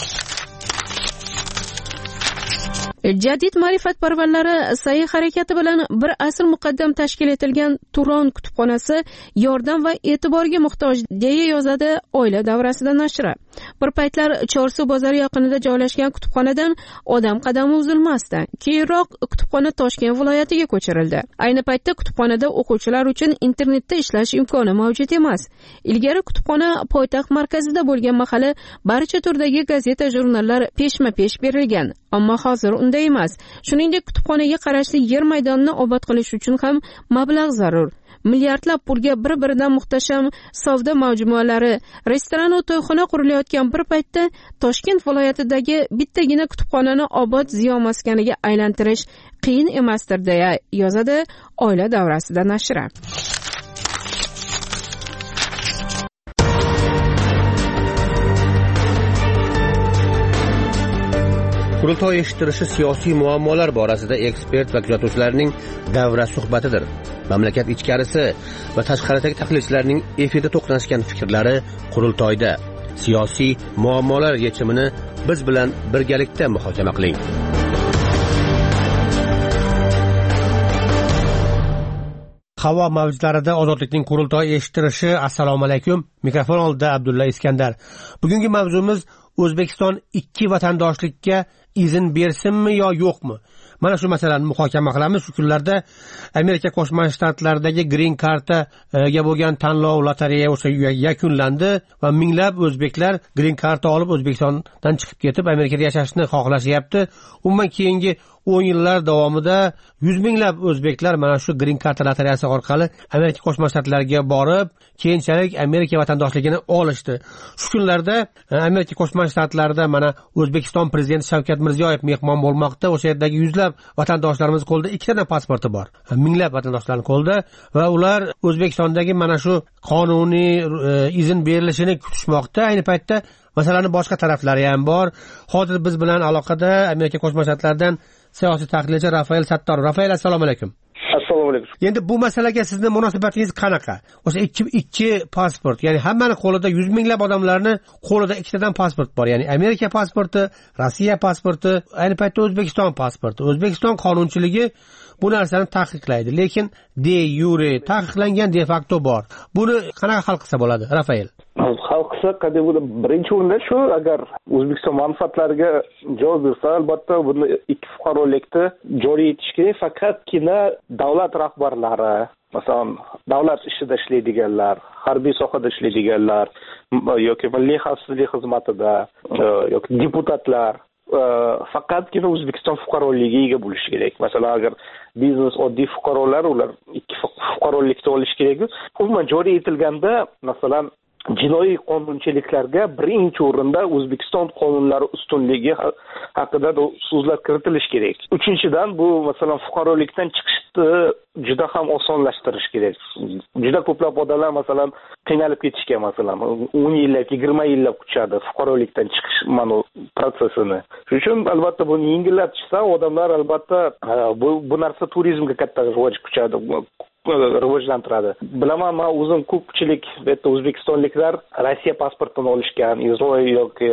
Jadid ma'rifatparvarlari sa'y harakati bilan bir asr muqaddam tashkil etilgan Turon kutubxonasi yordam va e'tiborga muhtoj, deya yozadi Oila davrasida nashri. Bir paytlar Chorsu bozori yaqinida joylashgan kutubxonadan odam qadami uzilmasdi. Keyinroq kutubxona Toshkent viloyatiga ko'chirildi. Ayni paytda kutubxonada o'quvchilar uchun internetda ishlash imkoni mavjud emas. Ilgari kutubxona poytaxt markazida bo'lgan mahali barcha turdagi gazeta, jurnallar peshma-pesh berilgan. Ammo hozir unday emas. Shuningdek, kutubxonaga qarashli yer maydonini obod qilish uchun ham mablag' zarur. milliardlab pulga bir-biridan muhtasham savdo majmualari, restoran va to'yxona qurilayotgan bir paytda Toshkent viloyatidagi bittagina kutubxonani obod ziyo maskaniga aylantirish qiyin emasdir, deya yozadi Oila davrasida nashri. Qurultoy eshittirishi siyosiy muammolar borasida ekspert va kuzatuvchilarning davra suhbatidir. Mamlakat ichkarisi va tashqaridagi tahlilchilarning efirda to'qnashgan fikrlari qurultoyda. Siyosiy muammolar yechimini biz bilan birgalikda muhokama qiling. Havo mavjlarida ozodlikning qurultoy eshittirishi. Assalomu alaykum. Mikrofon oldida Abdulla Iskandar. Bugungi mavzumiz O'zbekiston ikki vatandoshlikka izn bersinmi yo yo'qmi? Mana shu masalani muhokama qilamiz. Shu kunlarda Amerika Qo'shma Shtatlaridagi Green Cardga bo'lgan tanlov lotereya o'sha yakunlandi va minglab o'zbeklar Green Card olib O'zbekistondan chiqib ketib Amerikada yashashni xohlashyapti. Umuman keyingi 10 yillar davomida 100 minglab o'zbeklar mana shu Green Card lotereyasi orqali Amerika Qo'shma Shtatlariga borib, keyinchalik Amerika vatandoshligini olishdi. Shu kunlarda Amerika Qo'shma Shtatlarida mana O'zbekiston prezidenti Shavkat Mirziyoyev mehmon bo'lmoqda. O'sha yerdagi yuzlab vatandoshlarimiz qo'lida ikkitadan pasporti bor. Minglab vatandoshlarning qo'lida va ular O'zbekistondagi mana shu qonuniy izn berilishini kutishmoqda. Ayni paytda masalaning boshqa taraflari ham bor. Hozir biz bilan aloqada Amerika Qo'shma Shtatlaridan siyosiy tahlilchi Rafael Sattorov. Rafael, assalomu alaykum. Assalomu alaykum. Endi bu masalaga sizning munosabatingiz qanaqa? O'sha ikki pasport, ya'ni hammaning qo'lida 100 minglab odamlarning qo'lida ikkitadan pasport bor. Ya'ni Amerika pasporti, Rossiya pasporti, ayni paytda O'zbekiston pasporti. O'zbekiston qonunchiligi bu narsani taqiqlaydi, lekin de yure taqiqlangan, de facto bor. Buni qanaqa hal qilsa bo'ladi, Rafael? Hal qilsa, birinchi o'rinda shu, agar O'zbekiston manfaatlariga javob bersa, albatta buni ikki fuqarolikni joriy etish kerak. Faqatgina davlat rahbarlari, masalan, davlat ishida ishlaydiganlar, harbiy sohada ishlaydiganlar yoki milliy xavfsizlik xizmatida yoki deputatlar faqatgina O'zbekiston fuqaroligiga ega bo'lishi kerak. Masalan, agar biznes oddiy fuqarolar, ular ikki fuqarolikni olish kerak. Umuman joriy etilganda, masalan, jinoiy qonunchiliklarga birinchi o'rinda O'zbekiston qonunlari ustunligi haqida so'zlar kiritilishi kerak. Uchinchidan, bu masalan fuqarolikdan chiqishni juda ham osonlashtirish kerak. Juda ko'plab odamlar masalan qiynalib ketishgan, masalan 10 yillab, 20 yillab kutishadi fuqarolikdan chiqish protsessini. Shuning uchun albatta buni yengillatishsa, odamlar albatta bu narsa turizmga katta rivoj kuchadi, rivojlantiradi. Bilaman, men o'zim ko'pchilik bitta o'zbekistonliklar Rossiya pasportini olishgan, Isroil yoki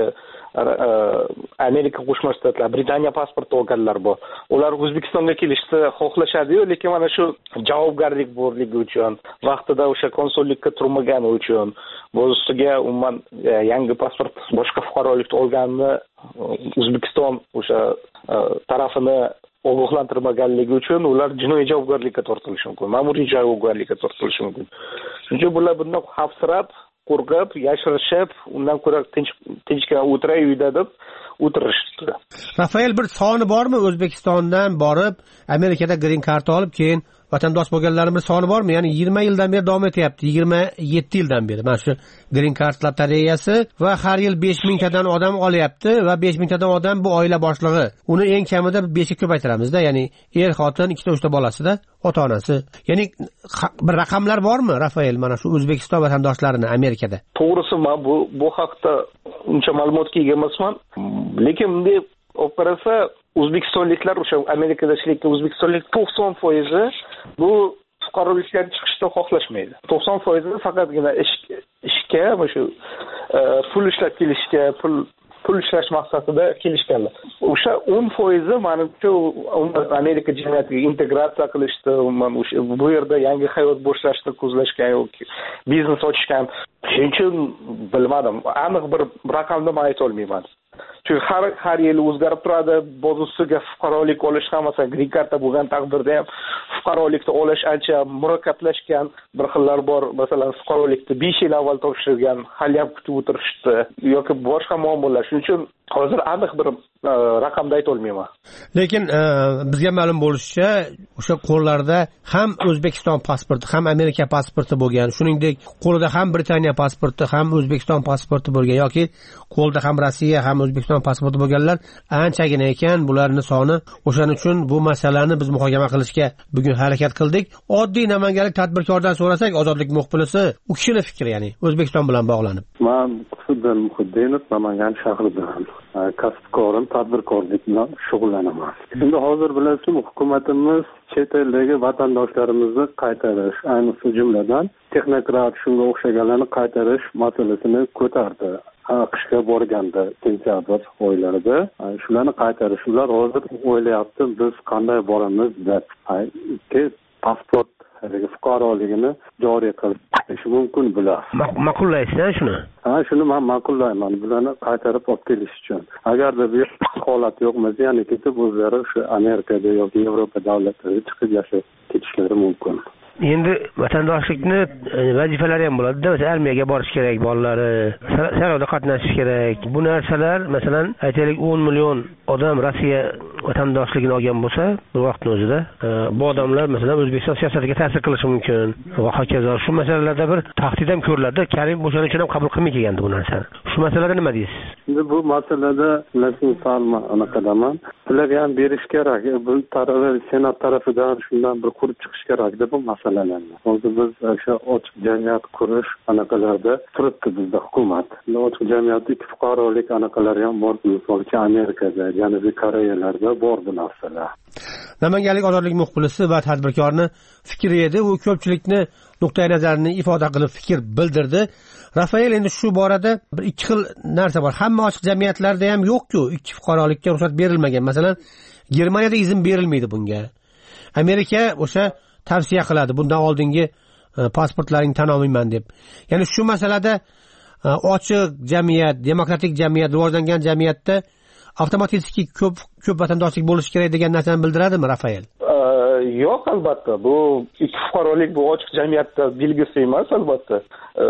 Amerika Qo'shma Shtatlar, Britaniya pasporti olganlar bor. Ular O'zbekistonga kelishni xohlashadi-yu, lekin mana shu javobgarlik borligi uchun, vaqtida o'sha konsullikka turmagani uchun, bo'ziga umuman yangi pasport, boshqa fuqarolikni olganini O'zbekiston o'sha tarafini ogohlantirmaganligi uchun ular jinoiy javobgarlikka tortilishi mumkin, ma'muriy javobgarlikka tortilishi mumkin. Chunki bular bundan xavfsirab, qo'rqib, yashirishib, undan ko'ra tinchgina o'tiray uyda deb o'tirishdi. Rafael, bir soni bormi O'zbekistondan borib Amerikada Green Card olib keyin vatandosh bo'lganlarimiz soni bormi? Ya'ni 20 yildan beri davom etyapti, 27 yildan beri mana shu Green Card lotereyasi va har yil 5000 tadan odam olyapti va 5000 tadan odam bu oila boshlig'i. Uni eng kamida 5 ga ko'paytiramizda, ya'ni er, xotin, 2-3 bolasida, ota-onasi. Ya'ni bir raqamlar bormi, Rafael, mana shu O'zbekiston vatandoshlarini Amerikada? To'g'risi, men bu haqda uncha ma'lumotga ega emasman, lekin bunday operasiya O'zbekistonliklar o'sha Amerikada ishlayotgan O'zbekistonlik 90% bu fuqarolikdan chiqishni xohlashmaydi. 90% faqatgina ishga, shu pul ishlab kelishga, pul ishlash maqsadida kelishganlar. O'sha 10% menimcha Amerika jamiyatiga integratsiya qilishdi, bu yerda yangi hayot boshlashni ko'zlashgan yoki biznes ochishgan. Shuning uchun bilmadim, aniq bir raqamni men ayta olmayman. Chunki har yili o'zgarib turadi. Boz ustiga fuqarolik olish ham masalan green karta bo'lgan taqdirda ham fuqarolikni olish ancha murakkablashgan. Bir xillar bor, masalan, fuqarolikni 5 yil avval topshirgan, hali ham kutib o'tirishdi yoki boshqa muammolar. Shuning uchun hozir aniq bir raqamda ayta olmayman. Lekin bizga ma'lum bo'lishicha, o'sha qo'llarda ham O'zbekiston pasporti, ham Amerika pasporti bo'lgan, shuningdek qo'lida ham Britaniya pasporti, ham O'zbekiston pasporti bo'lgan yoki qo'lda ham Rossiya, ham O'zbekiston pasporti bo'lganlar anchagina ekan. Bularning soni, o'shaning uchun bu masalani biz muhokama qilishga bugun harakat qildik. Oddiy namanganlik tadbirkordan so'rasak, Ozodlik muxbirisi, u kishining fikri, ya'ni O'zbekiston bilan bog'lanib. Men Qutbiddin Muhiddinov, Namangan shahridan kasbkorim, tadbirkorlik bilan shug'ullanaman. Endi hozir bilasizmi, hukumatimiz chet eldagi vatandoshlarimizni qaytarish, ayniqsa jumladan texnokrat shunga o'xshaganlarni qaytarish masalasini ko'tardi. AQShga borganda sentyabr oylarida shularni qaytarish. Ular hozir o'ylayapti, biz qanday boramiz deb. Pasport fuqaroligini joriy qilish mumkin bular. Ma'qullaysiz shuni? Shuni men ma'qullayman. Bularni qaytarib olib kelish uchun. Agarda bu holat yo'q bo'lsa, ya'ni ketib o'zlari shu Amerikada yoki Yevropa davlatlarida chiqib yashab ketishlari mumkin. Endi vatandoshlikni vazifalari ham bo'ladi-da, masalan, armiyaga borish kerak bolalari, saylovda qatnashish kerak. Bu narsalar, masalan, aytaylik 10 million odam Rossiya vatandoshligini olgan bo'lsa, bu vaqtning o'zida bu odamlar masalan O'zbekiston siyosatiga ta'sir qilishi mumkin va hokazo. Shu masalalarda bir tahdid ham ko'riladi. Karim o'shaning uchun ham qabul qilmay kelgandi bu narsani. Shu masalada nima deysiz? Endi bu masalada Nasim Salma anaqadaman. Sizlarga ham berish kerak. Bu taraflar Senat tarafidan shundan bir qurib chiqish kerak deb bu masalalarni. Hozir biz o'sha ochiq jamiyat qurish anaqalarda turibdi bizda hukumat. Ochiq jamiyatda ikki fuqarolik anaqalari ham bor. Masalan, Amerikada, Janubiy Koreyalarda bor bu narsalar. Namanganlik Ozodlik muxbirisi va tadbirkorni fikri edi. U ko'pchilikni nuqtai nazarini ifoda qilib fikr bildirdi. Rafael, endi shu borada bir ikki xil narsa bor. Hamma ochiq jamiyatlarda ham yo'q-ku, ikki fuqarolikka ruxsat berilmagan. Masalan, Germaniyada izn berilmaydi bunga. Amerika o'sha tavsiya qiladi, bundan oldingi pasportlaringni tan olmayman deb. Ya'ni shu masalada ochiq jamiyat, demokratik jamiyat, rivojlangan jamiyatda avtomatik ko'p vatandoshlik bo'lishi kerak degan narsani bildiradimi, Rafael? Yo'q, albatta. Bu ikki fuqarolik bu ochiq jamiyatda belgisi emas, albatta.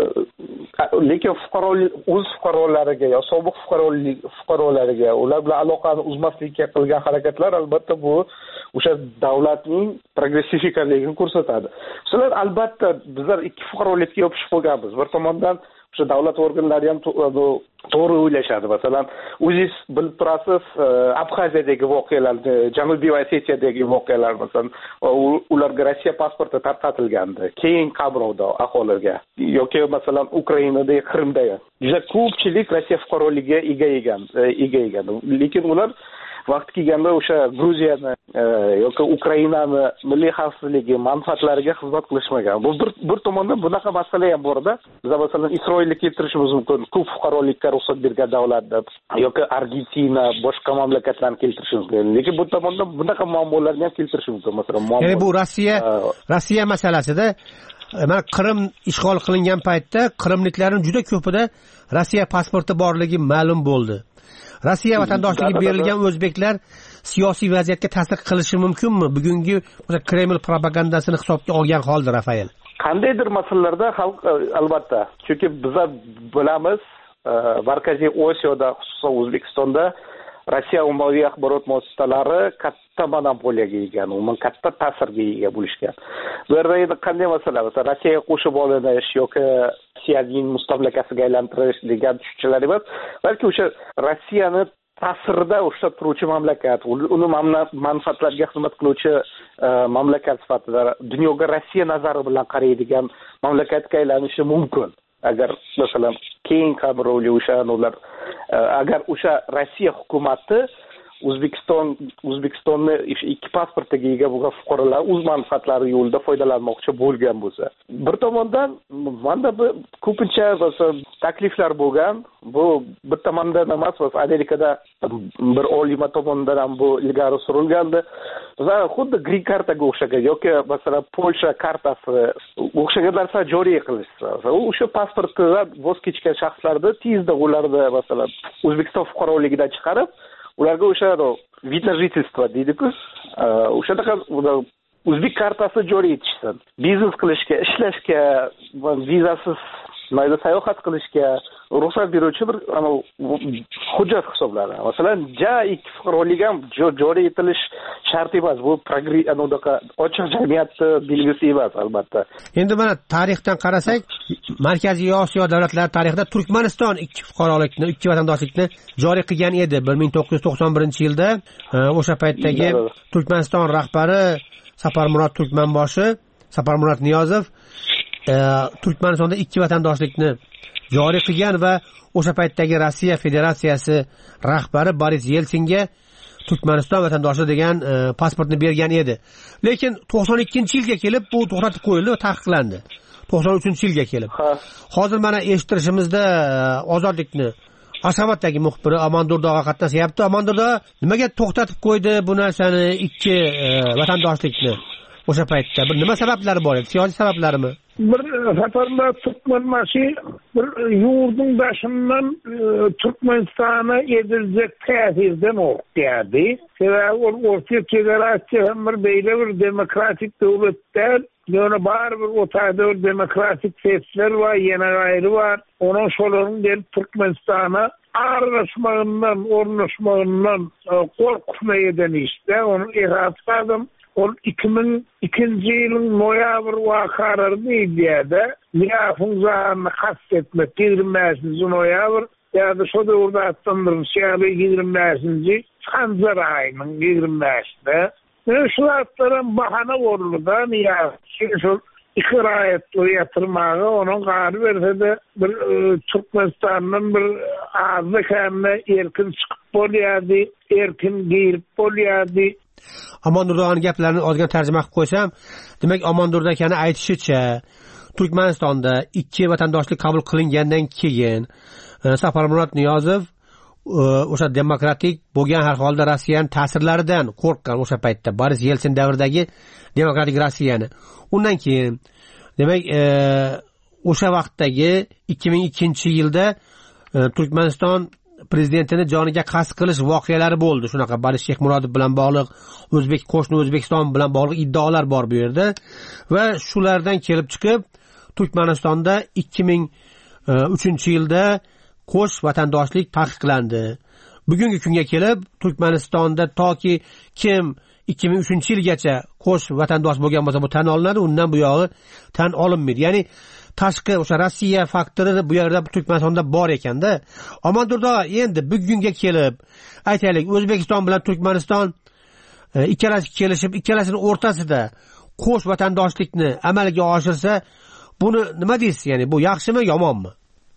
Lekin fuqarolik o'z fuqarolariga yo sobiq fuqarolariga ular bilan aloqani uzmaslikka qilgan harakatlar albatta bu o'sha davlatning progressiv ekanligini ko'rsatadi. Sizlar albatta bizlar ikki fuqarolikka yopishib qolganmiz. Bir tomondan o'sha davlat organlari ham to'g'ri o'ylashadi. Masalan, o'zingiz bilib turasiz, Abxaziyadagi voqealar, Janubiy Osetiyadagi voqealar, masalan, ularga Rossiya pasporti tarqatilgandi. Keyin qabrovda aholiga yoki masalan Ukrainadagi Qrimda juda ko'pchilik Rossiya fuqaroligiga ega ekan. Lekin ular vaqt kelganda o'sha Gruziyani yoki Ukrainani milliy xavfsizligi manfaatlariga xizmat qilishmagan. Bu bir tomondan bunaqa masala ham bor-da. Biz masalan Isroilni keltirishimiz mumkin. Ko'p fuqarolikka ruxsat bergan davlatlar yoki Argentina, boshqa mamlakatlarni keltirishimiz mumkin. Lekin bu tomondan bunaqa muammolarni ham keltirish mumkin. Masalan, ya'ni bu Rossiya masalasida mana Qrim ishg'ol qilingan paytda Qrimliklarning juda ko'pida Rossiya pasporti borligi ma'lum bo'ldi. Rossiya vatandoshligiga berilgan o'zbeklar siyosiy vaziyatga ta'sir qilishi mumkinmi? Bugungi Kreml propagandasini hisobga olgan holda, Rafael. Qandaydir masalalarda xalq albatta, chunki biz bilamiz, Markaziy Osiyoda, xususan O'zbekistonda Rossiya ommaviy axborot vositalari katta monopoliyaga ega, umuman katta ta'sirga ega bo'lishgan. Bu yerda qanday masala? Masalan, Rossiyaga qo'shib olinish yoki Rossiyaning mustamlakasiga aylantirish degan tushunchalar emas, balki o'sha Rossiyani ta'sirida ushlab turuvchi mamlakat, uni manfaatlariga xizmat qiluvchi mamlakat sifatida dunyoga Rossiya nazari bilan qaraydigan mamlakatga aylanishi mumkin. Agar masalan keyin qabrovli ular agar o'sha Rossiya hukumati O'zbekistonni ikki pasportiga ega bo'lgan fuqarolar o'z manfaatlari yo'lida foydalanmoqchi bo'lgan bo'lsa, bir tomondan menda ko'pincha takliflar bo'lgan. Bu bir tomondan emas, Amerikada bir olima tomonidan ham bu ilgari surilgandi. Masalan, xuddi green kartaga o'xshagan yoki masalan Polsha kartasi o'xshagan narsa joriy qilishsa, o'sha pasportdan voz kechgan shaxslarni tezda ularni masalan O'zbekiston fuqaroligidan chiqarib, ularga o'sha вид на жительство deydi-ku, o'shanaqa o'zbek kartasi joriy etishsin. Biznes qilishga, ishlashga, vizasiz mayda sayohat qilishga ruxsat beruvchi bir hujjat hisoblanadi. Masalan, JA2 fuqarolik ham joriy etilish shart emas. Bu ochiq jamiyatni belgisi emas, albatta. Endi mana tarixdan qarasak, Markaziy Osiyo davlatlari tarixida Turkmaniston ikki fuqarolikni, ikki vatandoshlikni joriy qilgan edi 1991-yilda. O'sha paytdagi Turkmaniston rahbari Saparmurod Niyozov Turkmanistonda ikki vatandoshlikni joriy qilgan va o'sha paytdagi Rossiya Federatsiyasi rahbari Boris Yelsinga Turkmaniston vatandoshi degan pasportni bergan edi. Lekin 92-yilga kelib bu to'xtatib qo'yildi va taqiqlandi. 93-yilga kelib. Hozir mana eshittirishimizda Ozodlikni Ashxobodagi muxbiri Amandurdoga qatnashyapti. Amandurdo nimaga to'xtatib qo'ydi bu narsani, ikki vatandoshlikni? O'sha paytda bir nima sabablari bor edi? Siyosiy sabablarmi? Bir safarda Turkmenbaşı bir yurdun başından Türkmenistan'a edilecek tesirden ortaydı. Ortaya Federasya hem bir böyle bir demokratik devletler, yani var bir otayda bir demokratik sesler var, yine gayrı var. Onun şoların gelip Türkmenistan'a ornaşmağından korkutmayadan işte, onu ihatladım. 2002 yılın noyabr vakarlarını idiyada mirafın zaharını kastetmek 28. noyabr ya da şu da orada attandırmış ya da 28. Sancar ayının 25'de şu atların bahane vuruludan ya şu iki rayetli yatırmağı onun karı verse de bir Türkmenistan'ın bir ağzı kendine erkin çıkıp oluyordu, erkin giyirip oluyordu. Amandurdoning gaplarini ozgina tarjima qilib qo'ysam, demak Amandurdo akani aytishicha, Turkmanistonda ikki vatandoshlik qabul qilingandan keyin Saparmurod Niyozov o'sha demokratik bo'lgan har holda Rossiyaning ta'sirlaridan qo'rqqan o'sha paytda Boris Yelsin davridagi demokratik Rossiyani. Undan keyin demak o'sha vaqtdagi 2002-yilda Turkmaniston prezidentini joniga qasd qilish voqealari bo'ldi. Shunaqa Boris Shexmurodov bilan bog'liq, qo'shni O'zbekiston bilan bog'liq iddaolar bor bu yerda va shulardan kelib chiqib Turkmanistonda 2003-yilda qo'sh vatandoshlik taqiqlandi. Bugungi kunga kelib Turkmanistonda toki kim 2003-yilgacha qo'sh vatandosh bo'lgan bo'lsa bu tan olinadi, undan bu yog'i tan olinmaydi. Ya'ni tashqi o'sha Rossiya faktori bu yerda Turkmanistonda bor ekanda. Amandurdo endi bugunga kelib aytaylik, O'zbekiston bilan Turkmaniston ikkalasi kelishib, ikkalasining o'rtasida qo'sh vatandoshlikni amalga oshirsa, buni nima deysiz? Ya'ni bu yaxshimi, yomonmi?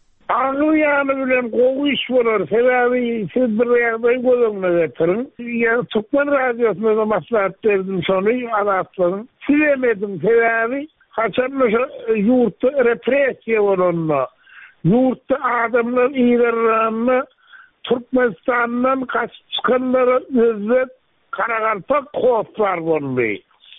Ağıl yanı bilen qo'u iş bo'lar. Sebebi siz bir yaqday qo'lingni getirin. Yani Türkmen radyosuna maslahat berdim şonu anlatdım. Silemedim sebebi kaçan yurtta represiya olanma. Yurtta adamlar iyilerlerini Türkmenistan'dan kaçıp çıkanları özlep Karakalpak korklar boldu.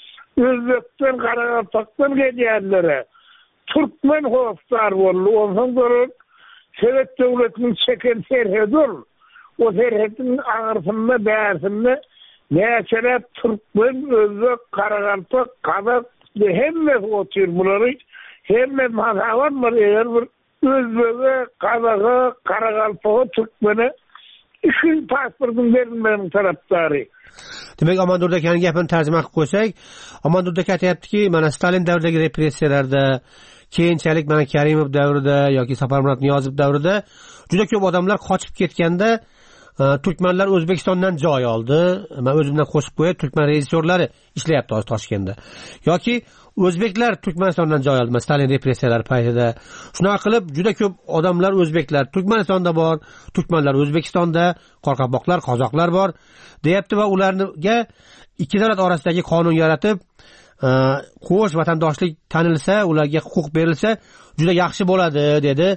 Özbek'ten Karakalpak'tan gidiyenlere Türkmen korklar boldu. Ondan sonra Sovet devletinin çeken serhedur. O serhedin ağırsında, değersinde mesela Türkmen, Özbek, Karakalpak, Kazak hemmet otuyor bunları. Hemmet mazhavan var. Eğer bir Özbek'e, Kazak'a, Karakalpak'a, Türkmen'e işin pasportun verilmenin taraftarı. Demek Amandurdo akaning gapini tarjima qilib qo'ysak, Amandurdo aka aytayaptiki, mana Stalin davridagi repressiyalarda, keyinchalik mana Karimov davrida yoki Saparmurod Niyozov davrida juda ko'p odamlar qochib ketganda turkmanlar O'zbekistondan joy oldi. Men o'zimdan qo'shib qo'yay, turkman rejissyorlari ishlayapti hozir Toshkentda. Yoki o'zbeklar Turkmanistondan joy oldi. Stalin repressiyalari paytida. Shunaqa qilib juda ko'p odamlar o'zbeklar Turkmanistonda bor, turkmanlar O'zbekistonda, qoraqalpoqlar, qozoqlar bor deyapti va ularga ikki davlat orasidagi qonun yaratib qo'sh vatandoshlik tanilsa, ularga huquq berilsa juda yaxshi bo'ladi dedi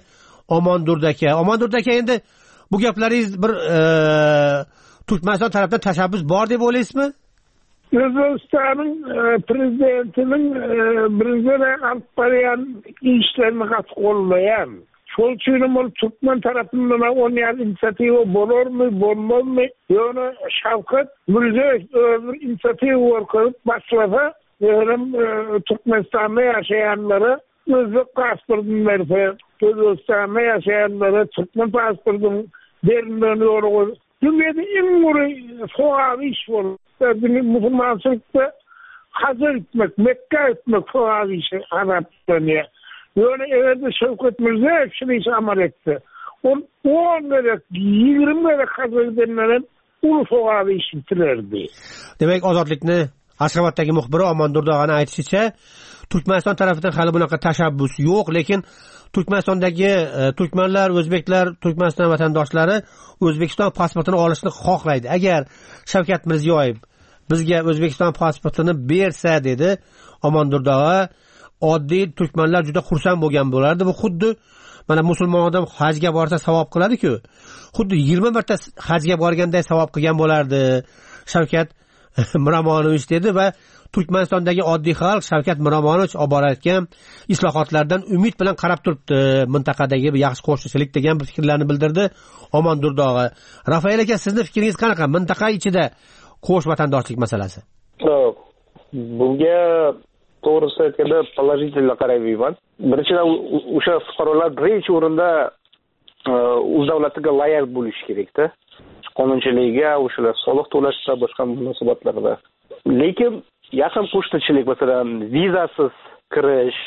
Omondur aka, endi bu gaplaringiz bir Turkmaniston tarafdan tashabbus bor deb o'ylaysizmi? O'zbekistonning prezidentining birinchi olib borgan ishlarni qattiq qo'llagan. Şol üçün Türkmen tarafından oynayan inisiyativa bo'lurmi, bo'lmaymi? Yani Şavkat Mirziyoyev bir inisiyativa orqali başlasa, Türkmenistan'da yaşayanlara özbek pasportunu verse, Özbekistan'da yaşayanlara Türkmen pasportunu verilmeni doğru. Dünyada en büyük soğuk iş var. Müslümanlıkta Hacı etmek, Mekke etmek soğuk işi Arap'tan ya. Yani evde Şevket Mirziyoyev şimdi iş amal etti. O 10 merak, 20 merak Hacı edenlerin ulu soğuk iş bitirerdi. Demek ozodlikni Ashxobodagi muxbiri Omondur Dog'ani aytishicha, Turkmaniston tarafidan hali bunaqa tashabbus yo'q, lekin Turkmanistondagi turkmanlar, o'zbeklar, Turkmaniston vatandoshlari O'zbekiston pasportini olishni xohlaydi. Agar Shavkat Mirziyoyev bizga O'zbekiston pasportini bersa dedi Omondur Dog'a, oddiy turkmanlar juda xursand bo'lgan bo'lardi. Bu xuddi mana musulmon odam hajga borsa savob qiladi-ku. Xuddi 20 marta hajga borganday savob qilgan bo'lardi Shavkat Miromonovich dedi va Turkmanistondagi oddiy xalq Shavkat Miromonovich olib borayotgan islohotlardan umid bilan qarab turibdi. Mintaqadagi bir yaxshi qo'shnichilik degan bir fikrlarni bildirdi Omondur Dog'a. Rafael aka, sizni fikringiz qanaqa? Mintaqa ichida qo'sh vatandoshlik masalasi. Bunga to'g'risi aytganda положительно qarayman. Birinchidan o'sha fuqarolar birinchi o'rinda o'z davlatiga loyal bo'lishi kerak-da. Qonunchiligiga, o'shalar soliq to'lashda, boshqa munosabatlarda. Lekin yaqin qo'shnichilik, masalan, vizasiz kirish,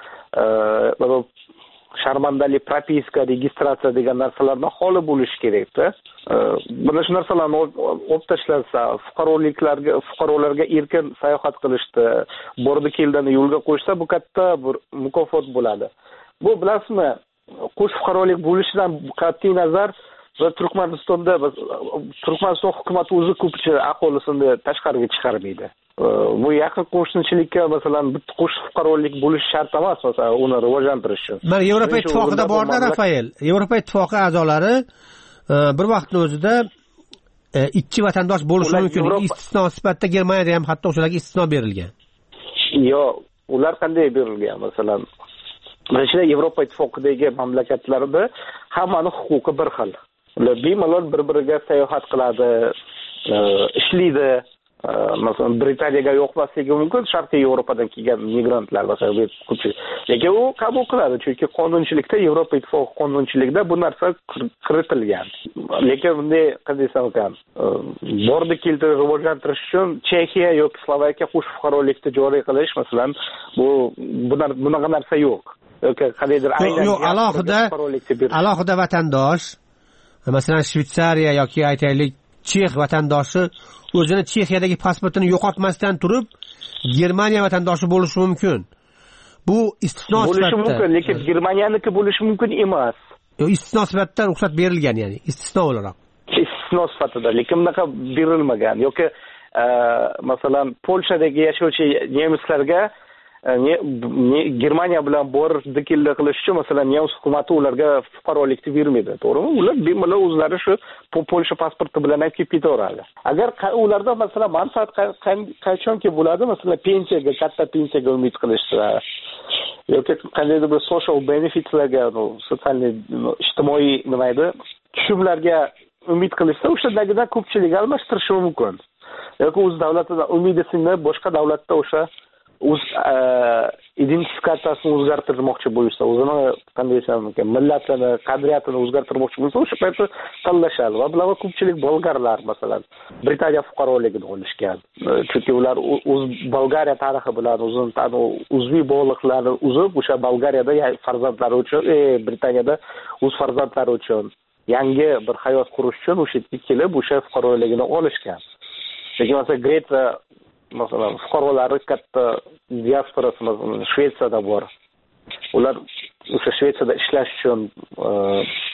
sharmandalik, propiska, registratsiya degan narsalardan xoli bo'lishi kerak-da. Mana shu narsalarni olib tashlansa, fuqarolarga erkin sayohat qilishdi, bordi keldini yo'lga qo'ysa, bu katta bir mukofot bo'ladi. Bu bilasizmi, qo'sh fuqarolik bo'lishidan qat'iy nazar va Turkmaniston hukumati o'zi ko'pchilik aholisini tashqariga chiqarmaydi. Bu yaqin qo'shnichilikka masalan bitta qo'sh fuqarolik bo'lishi shart emas, masalan, uni rivojlantirish uchun. Mana Yevropa ittifoqida borda Rafael, Yevropa ittifoqi a'zolari bir vaqtning o'zida ikki vatandosh bo'lishi mumkin. Istisno sifatida Germaniyada ham hatto o'shalarga istisno berilgan. Yo'q, ular qanday berilgan? Masalan, mana Yevropa ittifoqidagi mamlakatlarda hammaning huquqi bir xil. Ular bemalol bir-biriga sayohat qiladi, ishlaydi. Masalan, Britaniyaga yo'qmasligi mumkin, Sharqiy Yevropadan kelgan migrantlar masalan, lekin u qabul qiladi, chunki qonunchilikda, Yevropa ittifoqi qonunchiligida bu narsa kiritilgan. Lekin bunday qandaysam ekan, bordi keldi rivojlantirish uchun Chexiya yoki Slovakiya qo'sh fuqarolikni joriy qilish, masalan, bunaqa narsa yo'q. Yoki qandaydir alohida vatandosh, masalan, Shvetsariya yoki aytaylik Chex vatandoshi o'zini Chexiyadagi pasportini yo'qotmasdan turib Germaniya vatandoshi bo'lishi mumkin. Bu istisno sifatida bo'lishi mumkin, lekin Germaniyaniki bo'lishi mumkin emas. Istisno sifatida ruxsat berilgan, ya'ni istisno o'laroq. Istisno sifatida, lekin bunaqa berilmagan. Yoki masalan, Polshadagi yashovchi nemislarga Germaniya bilan bordi-keldi qilish uchun masalan nemis hukumati ularga fuqarolikni bermaydi, to'g'rimi? Ular bemalol o'zlari shu Polsha pasporti bilan ham kelib ketaveradi. Agar ularda masalan manfaat qachonki bo'ladi, masalan pensiyaga, katta pensiyaga umid qilishsa yoki qandaydir bir social benefitslarga, sotsial ijtimoiy nima edi, tushumlarga umid qilishsa, o'shadagidan ko'pchilik almashtirishi mumkin. Yoki o'z davlatidan umid sinib boshqa davlatda o'sha o'z identifikatsiyasini o'zgartirmoqchi bo'lsa, o'zini qanday desam ekan, millatini, qadriyatini o'zgartirmoqchi bo'lsa, o'sha paytda tanlashadi. Va bular ko'pchilik bolgarlar masalan Britaniya fuqaroligini olishgan. Chunki ular o'z Bolgariya tarixi bilan uzviy bog'liqlarni uzib, o'sha Bolgariyada farzandlari uchun, Britaniyada o'z farzandlari uchun yangi bir hayot qurish uchun o'sha yerga kelib, o'sha fuqaroligini olishgan. Lekin masalan Gretsiya masalan fuqarolari katta diasporasi masalan Shvetsiyada bor. Ular o'sha Shvetsiyada ishlash uchun,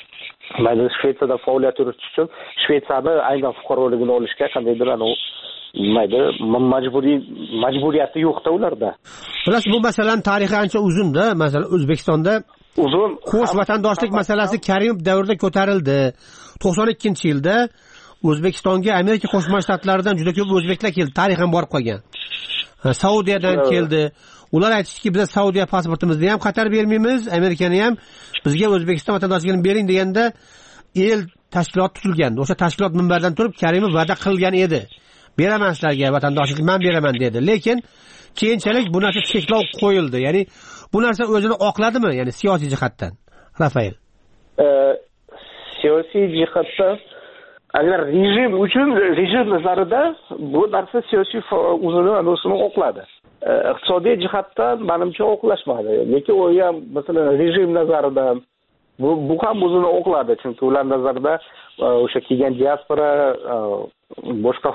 Shvetsiyada faoliyat yuritish uchun Shvetsiyada aynan fuqaroligini olishga qandaydir mayda majburiyati yo'qda ularda. Bilasiz, bu masalaning tarixi ancha uzunda. Masalan, O'zbekistonda uzun qo'sh vatandoshlik masalasi Karimov davrida ko'tarildi. 92-yilda O'zbekistonga Amerika Qo'shma Shtatlaridan juda ko'p o'zbeklar keldi, tarixan borib qolgan. Saudiyadan keldi. Ular aytishdiki, biz Saudiya pasportimizni ham qaytarib bermaymiz, Amerikani ham bizga O'zbekiston vatandoshligini bering deganda el tashkilot tuzilgandi. O'sha tashkilot minbardan turib Karimov va'da qilgan edi. Beraman sizlarga vatandoshlikni, men beraman dedi. Lekin keyinchalik bu narsa cheklov qo'yildi. Ya'ni bu narsa o'zini oqladimi, ya'ni siyosiy jihatdan? Rafael. Siyosiy jihatdan agar rejim nazarida bu narsa siyosiy o'zini oqladi. Iqtisodiy jihatdan menimcha oqlashmadi. Lekin u ham masalan rejim nazaridan bu ham o'zini oqladi, chunki ular nazarida o'sha kelgan diaspora boshqa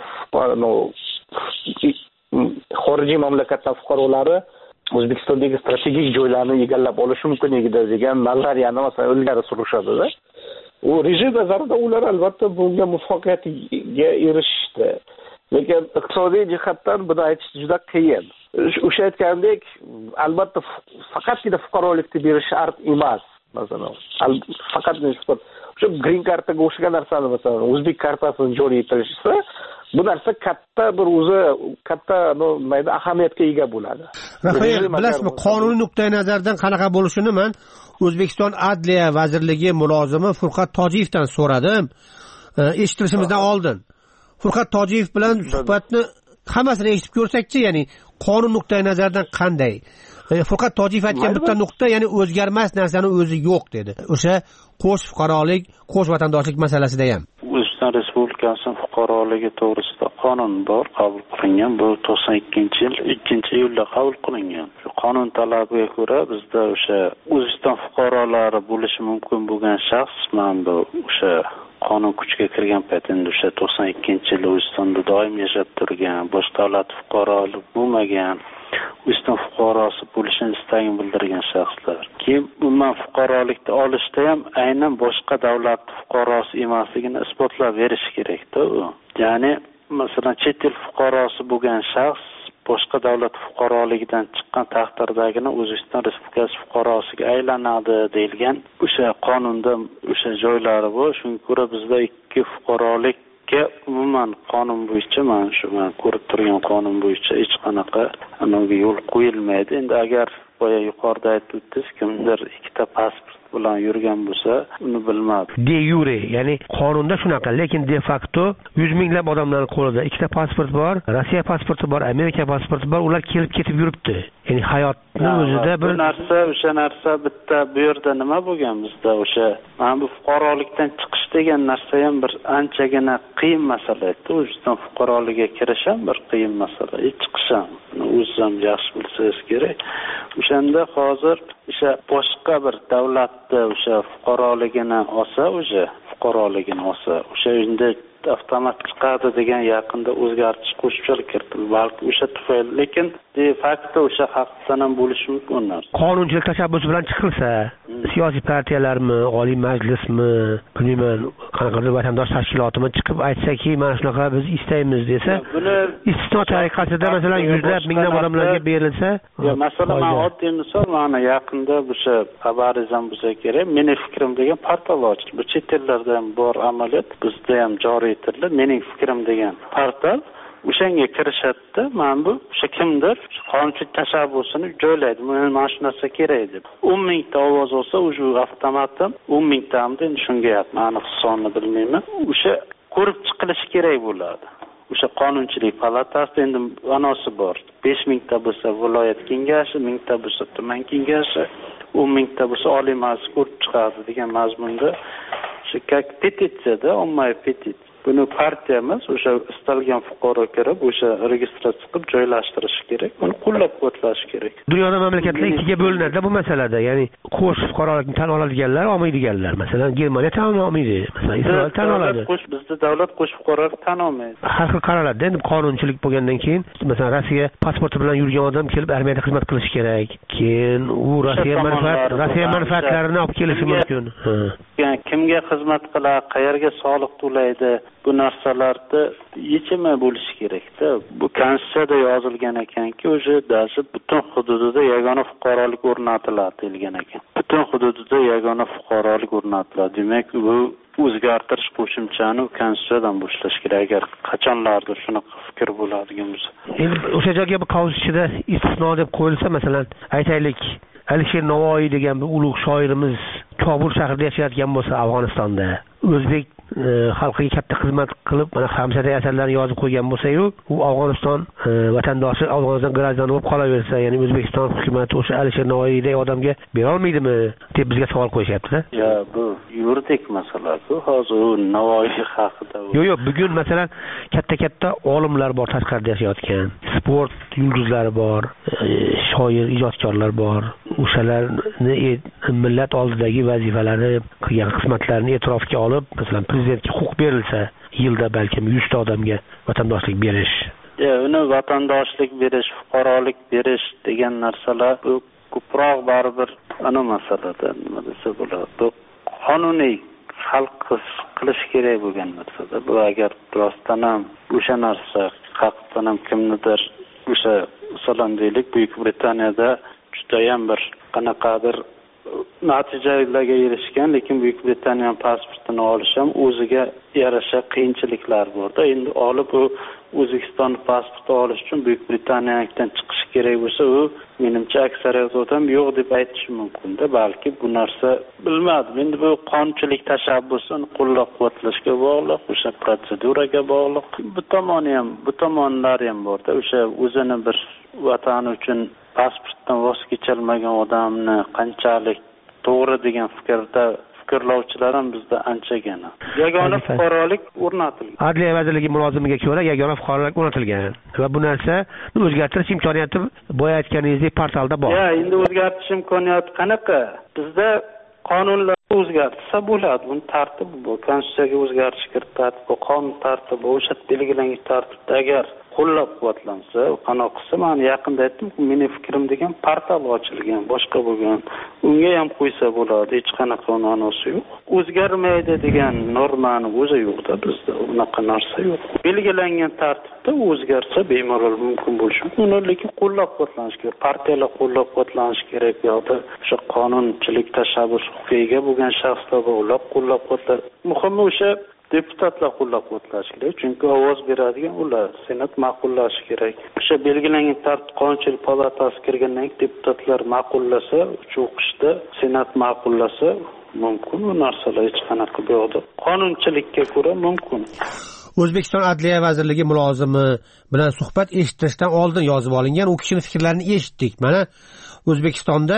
xorijiy mamlakatlar fuqarolari O'zbekistondagi strategik joylarni egallab olishi mumkinligida degan nazariyani masalan ilgari surishadi-da. U rejim nazarida ular albatta bunga muvaffaqiyatga erishdi. Lekin iqtisodiy jihatdan buni aytish juda qiyin. O'sha aytgandek, albatta faqatgina fuqarolikni berish shart emas. Masalan, faqat o'sha green kartaga o'xshagan narsani, masalan, o'zbek kartasini joriy etishsa, bu narsa katta ahamiyatga ega bo'ladi. Rafael, bilasizmi, qonuniy nuqtai nazardan qanaqa bo'lishini men O'zbekiston Adliya vazirligi mulozimi Furqat Tojiyevdan so'radim. Eshitilishimizdan oldin. Furqat Tojiyev bilan suhbatni hammasini eshitib ko'rsakchi, ya'ni qonun nuqtai nazardan qanday? Furqat Tojiyev aytgan bitta nuqta, ya'ni o'zgarmas narsani o'zi yo'q dedi. O'sha qo'sh fuqarolik, qo'sh vatandoshlik masalasida ham. O'zbekiston Respublikasining fuqaroligi to'g'risida qonun bor, qabul qilingan. Bu 92-yil 2-iyulda qabul qilingan. Shu qonun talabiga ko'ra bizda o'sha O'zbekiston fuqarolari bo'lishi mumkin bo'lgan shaxs mana o'sha qonun kuchga kirgan payt endi o'sha 92-yilda O'zbekistonda doim yashab turgan, boshqa davlat fuqaroligi bo'lmagan, O'zbekiston fuqarosi bo'lishini istagini bildirgan shaxslar. Keyin umuman fuqarolikni olishda ham aynan boshqa davlat fuqarosi emasligini isbotlab berish kerak-da u. Ya'ni masalan chet el fuqarosi bo'lgan shaxs boshqa davlat fuqaroligidan chiqqan taqdirdagina O'zbekiston Respublikasi fuqarosiga aylanadi deyilgan o'sha qonunda o'sha joylari bor. Shunga ko'ra bizda ikki fuqarolikka umuman qonun bo'yicha mana shu men ko'rib turgan qonun bo'yicha hech qanaqa anaga yo'l qo'yilmaydi. Endi agar boya yuqorida aytib o'tdingiz, kimdir ikkita pasport bilan yurgan bo'lsa, uni bilmadim. De yure, ya'ni qonunda shunaqa, lekin de facto 100 minglab odamlarning qo'lida ikkita pasport bor, Rossiya pasporti bor, Amerika pasporti bor, ular kelib ketib yuribdi. Ya'ni hayotning o'zida bir o'sha narsa bitta bu yerda nima bo'lgan bizda o'sha mana bu fuqarolikdan chiqish degan narsa ham bir anchagina qiyin masala edi. O'zbekiston fuqaroligiga kirish ham bir qiyin masala, chiqish ham. O'zingiz ham yaxshi bilsangiz kerak. O'shanda hozir o'sha boshqa bir davlatda o'sha fuqaroligini olsa, o'sha endi avtomat chiqadi degan yaqinda o'zgartirish qo'shimchalar kiritildi. Balki o'sha tufayli, lekin de facto o'sha haqiqatan ham bo'lishi mumkin narsa. Qonunchilik tashabbusi bilan chiqilsa, siyosiy partiyalarmi, Oliy Majlismi, bilmayman, qanaqadir vatandosh tashkilotimi chiqib aytsaki, mana shunaqa biz istaymiz desa, istisno tariqasida masalan yuzlab, minglab odamlarga berilsa, masalan, men oddiy misol, mana yaqinda o'sha xabaringiz ham bo'lsa kerak, mening fikrim degan portal ochildi. Bu chet ellarda ham bor amaliyot, bizda ham joriy etildi. Mening fikrim degan portal o'shanga kirishadi. Mana bu o'sha kimdir qonunchilik tashabbusini joylaydi. Mana shu narsa kerak deb. 10 mingta ovoz olsa, o'sha avtomatim 10 mingtamda endi shunga yapman, aniq sonini bilmayman. O'sha ko'rib chiqilishi kerak bo'ladi. O'sha qonunchilik palatasida endi anosi bor. 5 mingta bo'lsa viloyat kengashi, 1000ta bo'lsa tuman kengashi, 10 mingta bo'lsa oliy majlis ko'rib chiqadi degan mazmunda o'sha petitsiyada, ommaviy petitsiya. Buni partiyamiz o'sha istalgan fuqaro kirib, o'sha registratsiya qilib joylashtirishi kerak. Buni qo'llab-quvvatlash kerak. Dunyoda mamlakatlar ikkiga bo'linadi bu masalada. Ya'ni qo'sh fuqarolikni tan oladiganlar, olmaydiganlar. Masalan, Germaniya tan olmaydi, masalan, Isroil tan oladi. Bizda davlat qo'sh fuqarolik tan olmaydi. Har xil qaraladi. Endi qonunchilik bo'lgandan keyin, masalan, Rossiya pasporti bilan yurgan odam kelib armiyada xizmat qilishi kerak. Keyin u Rossiya manfaatlarini olib kelishi mumkin. Kimga xizmat qiladi, qayerga soliq to'laydi, bu narsalarda yechimi bo'lishi kerakda. Bu konstitutsiyada yozilgan ekanki, o'sha dasht butun hududida yagona fuqarolik o'rnatiladi degan ekan. Butun hududida yagona fuqarolik o'rnatiladi. Demak, bu o'zgartirish qo'shimchani konstitutsiyadan boshlash kerak agar qachonlardir shunaqa fikr bo'ladigan bo'lsa. Endi o'sha joyga bu konstitutsiyada istisno deb qo'yilsa, masalan, aytaylik, Alisher Navoiy degan bir ulug' shoirimiz Kobul shahrida yashayotgan bo'lsa, Afg'onistonda o'zbek xalqiga katta xizmat qilib, mana hamshira asarlarni yozib qo'ygan bo'lsa-yu, u Afg'oniston vatandoshi, Afg'oniston grajdani bo'lib qolaversa, ya'ni O'zbekiston hukumati o'sha Alisher Navoiydek odamga bera olmaydimi deb bizga savol qo'yishyapti-da. Ya, bu yuridik masala. Bu hozir Navoiy haqida. Yo'q, bugun masalan katta olimlar bor tashqarida yashayotgan, sport yulduzlari bor, shoir, ijodkorlar bor. O'shalarni millat oldidagi vazifalari, qilgan xizmatlarini e'tirofga olib, masalan, prezidentga huquq berilsa, yilda balkim 100 ta odamga vatandoshlik berish. Uni vatandoshlik berish, fuqarolik berish degan narsalar bu ko'proq baribir ana masalada nima desa bo'ladi. Bu qonuniy hal qilish kerak bo'lgan narsada. Bu agar rostdan ham o'sha narsa haqiqatan ham kimnidir o'sha masalan deylik Buyuk Britaniyada judayam bir qanaqadir natijalarga erishgan, lekin Buyuk Britaniya pasportini olish ham o'ziga yarasha qiyinchiliklar borda. Endi olib u O'zbekiston pasporti olish uchun Buyuk Britaniyadan chiqish kerak bo'lsa, u menimcha aksariyat odam yo'q deb aytishi mumkin-da. Balki bu narsa bilmadim. Endi bu qonunchilik tashabbusini qo'llab-quvvatlashga bog'liq, o'sha protseduraga bog'liq. Bu tomoni ham, bu tomonlari ham borda. O'sha o'zini bir vatani uchun pasportdan voz kecholmagan odamni qanchalik to'g'ri degan fikrlovchilar ham bizda anchagina. Yagona fuqarolik o'rnatilgan. Adliya vazirligi mulozimiga ko'ra yagona fuqarolik o'rnatilgan va bu narsani o'zgartirish imkoniyati boya aytganingizdek portalda bor. Endi o'zgartirish imkoniyati qanaqa? Bizda qonunlar o'zgartirsa bo'ladi. Buni tartibi bor. Konstitutsiyaga o'zgartirish kiritadi, bu qonun tartibi, o'sha belgilangan tartibda agar qo'llab-quvvatlansa, qanoq qilsa, men yaqinda aytdim, mening fikrim degan portal ochilgan, boshqa bo'lgan. Unga ham qo'ysa bo'ladi, hech qanaqa ma'nosi yo'q. O'zgarmaydi degan normani o'zi yo'qda bizda. Unaqa narsa yo'q. Belgilangan tartibda o'zgarsa bemalol mumkin bo'lishi mumkin, lekin qo'llab-quvvatlanish kerak. Partiyalar qo'llab-quvvatlanish kerak yoki o'sha qonunchilik tashabbus huquqiga bo'lgan shaxslar ular qo'llab-quvvatlash. Muhimi o'sha deputatlar qo'llab-quvvatlash kerak, chunki ovoz beradigan ular, senat ma'qullashi kerak. O'sha belgilangan tartib qonunchilik palatasi kirgandan keyin deputatlar ma'qullasa, uch o'qishda senat ma'qullasa mumkin. Bu narsalar hech qanaqa yo'qdi. Qonunchilikka ko'ra mumkin. O'zbekiston Adliya vazirligi mulozimi bilan suhbat eshittirishdan oldin yozib olingan u kishining fikrlarini eshitdik. Mana O'zbekistonda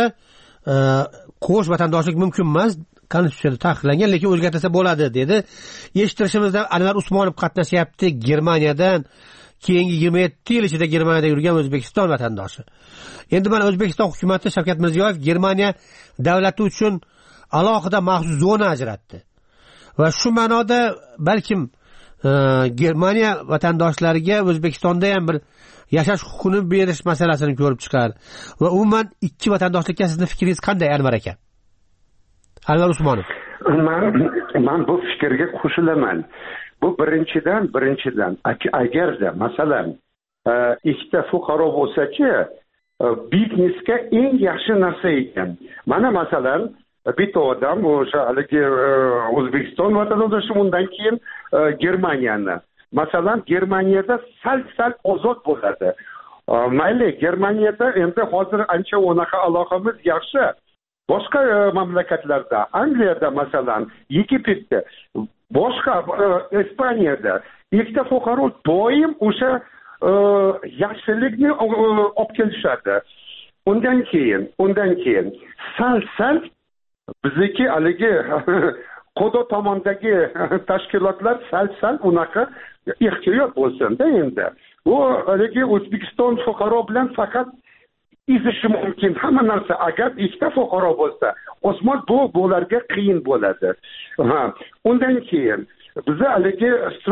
qo'sh vatandoshlik mumkin emas, konstitutsiyada taqiqlangan, lekin o'zgartirsa bo'ladi dedi. Eshittirishimizda Anvar Usmonov qatnashyapti, Germaniyadan. Keyingi 27 yil ichida Germaniyada yurgan O'zbekiston vatandoshi. Endi mana O'zbekiston hukumatı Shavkat Mirziyoyev Germaniya davlati uchun alohida maxsus zona ajratdi. Va shu ma'noda balkim Germaniya vatandoshlariga O'zbekistonda ham bir yashash huquqini berish masalasini ko'rib chiqar. Va umuman ikki vatandoshlikka sizning fikringiz qanday, Anvar aka? Anvar Usmonov. Men bu fikrga qo'shilaman. Bu birinchidan agarda masalan ikkita fuqaro bo'lsa-chi, biznesga eng yaxshi narsa ekan. Mana masalan bitta odam o'sha haligi O'zbekiston vatandoshi, undan keyin Germaniyani. Masalan Germaniyada sal ozod bo'ladi. Mayli, Germaniyada endi hozir ancha unaqa aloqamiz yaxshi. Boshqa mamlakatlarda, Angliyada masalan, Yekipetda, boshqa Ispaniyada ikkita fuqaro doim o'sha yaxshilikni olib kelishadi. Undan keyin sal bizniki haligi qo'do tomondagi tashkilotlar sal unaqa ehtiyot bo'lsin-da endi. Bu haligi O'zbekiston fuqaro bilan faqat izishi mumkin hamma narsa. Agar ikkita fuqaro bo'lsa, osmon bularga qiyin bo'ladi. Undan keyin biza haligi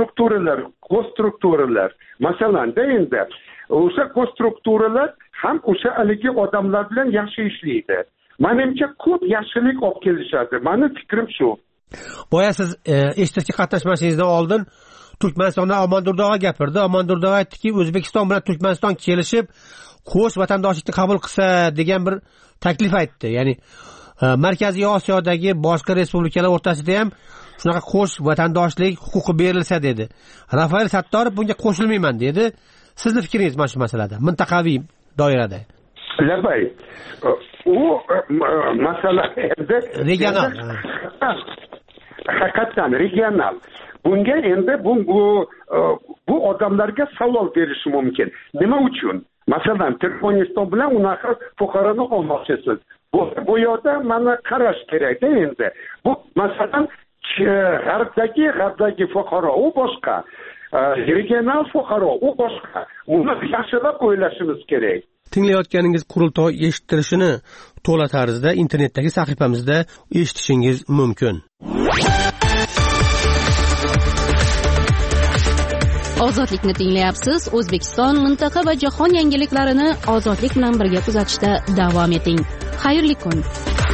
strukturalar, masalan-da endi o'sha strukturalar ham o'sha haligi odamlar bilan yaxshi ishlaydi. Menimcha ko'p yaxshilik olib kelishadi. Mening fikrim shu. Boya siz eshitishga qatnashmasingizdan oldin Turkmanistondan Omon Durdog'a gapirdi. Omon Durdog' aytdiki, O'zbekiston bilan Turkmaniston kelishib, qo'sh vatandoshlikni qabul qilsa degan bir taklif aytdi. Ya'ni Markaziy Osiyodagi boshqa respublikalar o'rtasida ham shunaqa qo'sh vatandoshlik huquqi berilsa dedi. Rafael Sattorov bunga qo'shilmayman dedi. Sizning fikringiz mana shu masalada, mintaqaviy doirada? Labay. U masala endi regional. Haqiqatan regional. Bunga endi bu odamlarga savol berishi mumkin. Nima uchun? Masalan, Turkmaniston bilan unaqa fuqaroni olmoqchisiz. Bu yerda mana qarash kerak endi. Bu masalan g'arbdagi fuqaro u boshqa, regional fuqaro u boshqa. Uni yaxshilab o'ylashimiz kerak. Tinglayotganingiz qurultoy eshittirishini to'la tarzda internetdagi sahifamizda eshitishingiz mumkin. Ozodlikni tinglayapsiz. O'zbekiston, mintaqa va jahon yangiliklarini ozodlik bilan birga kuzatishda davom eting. Xayrli kun.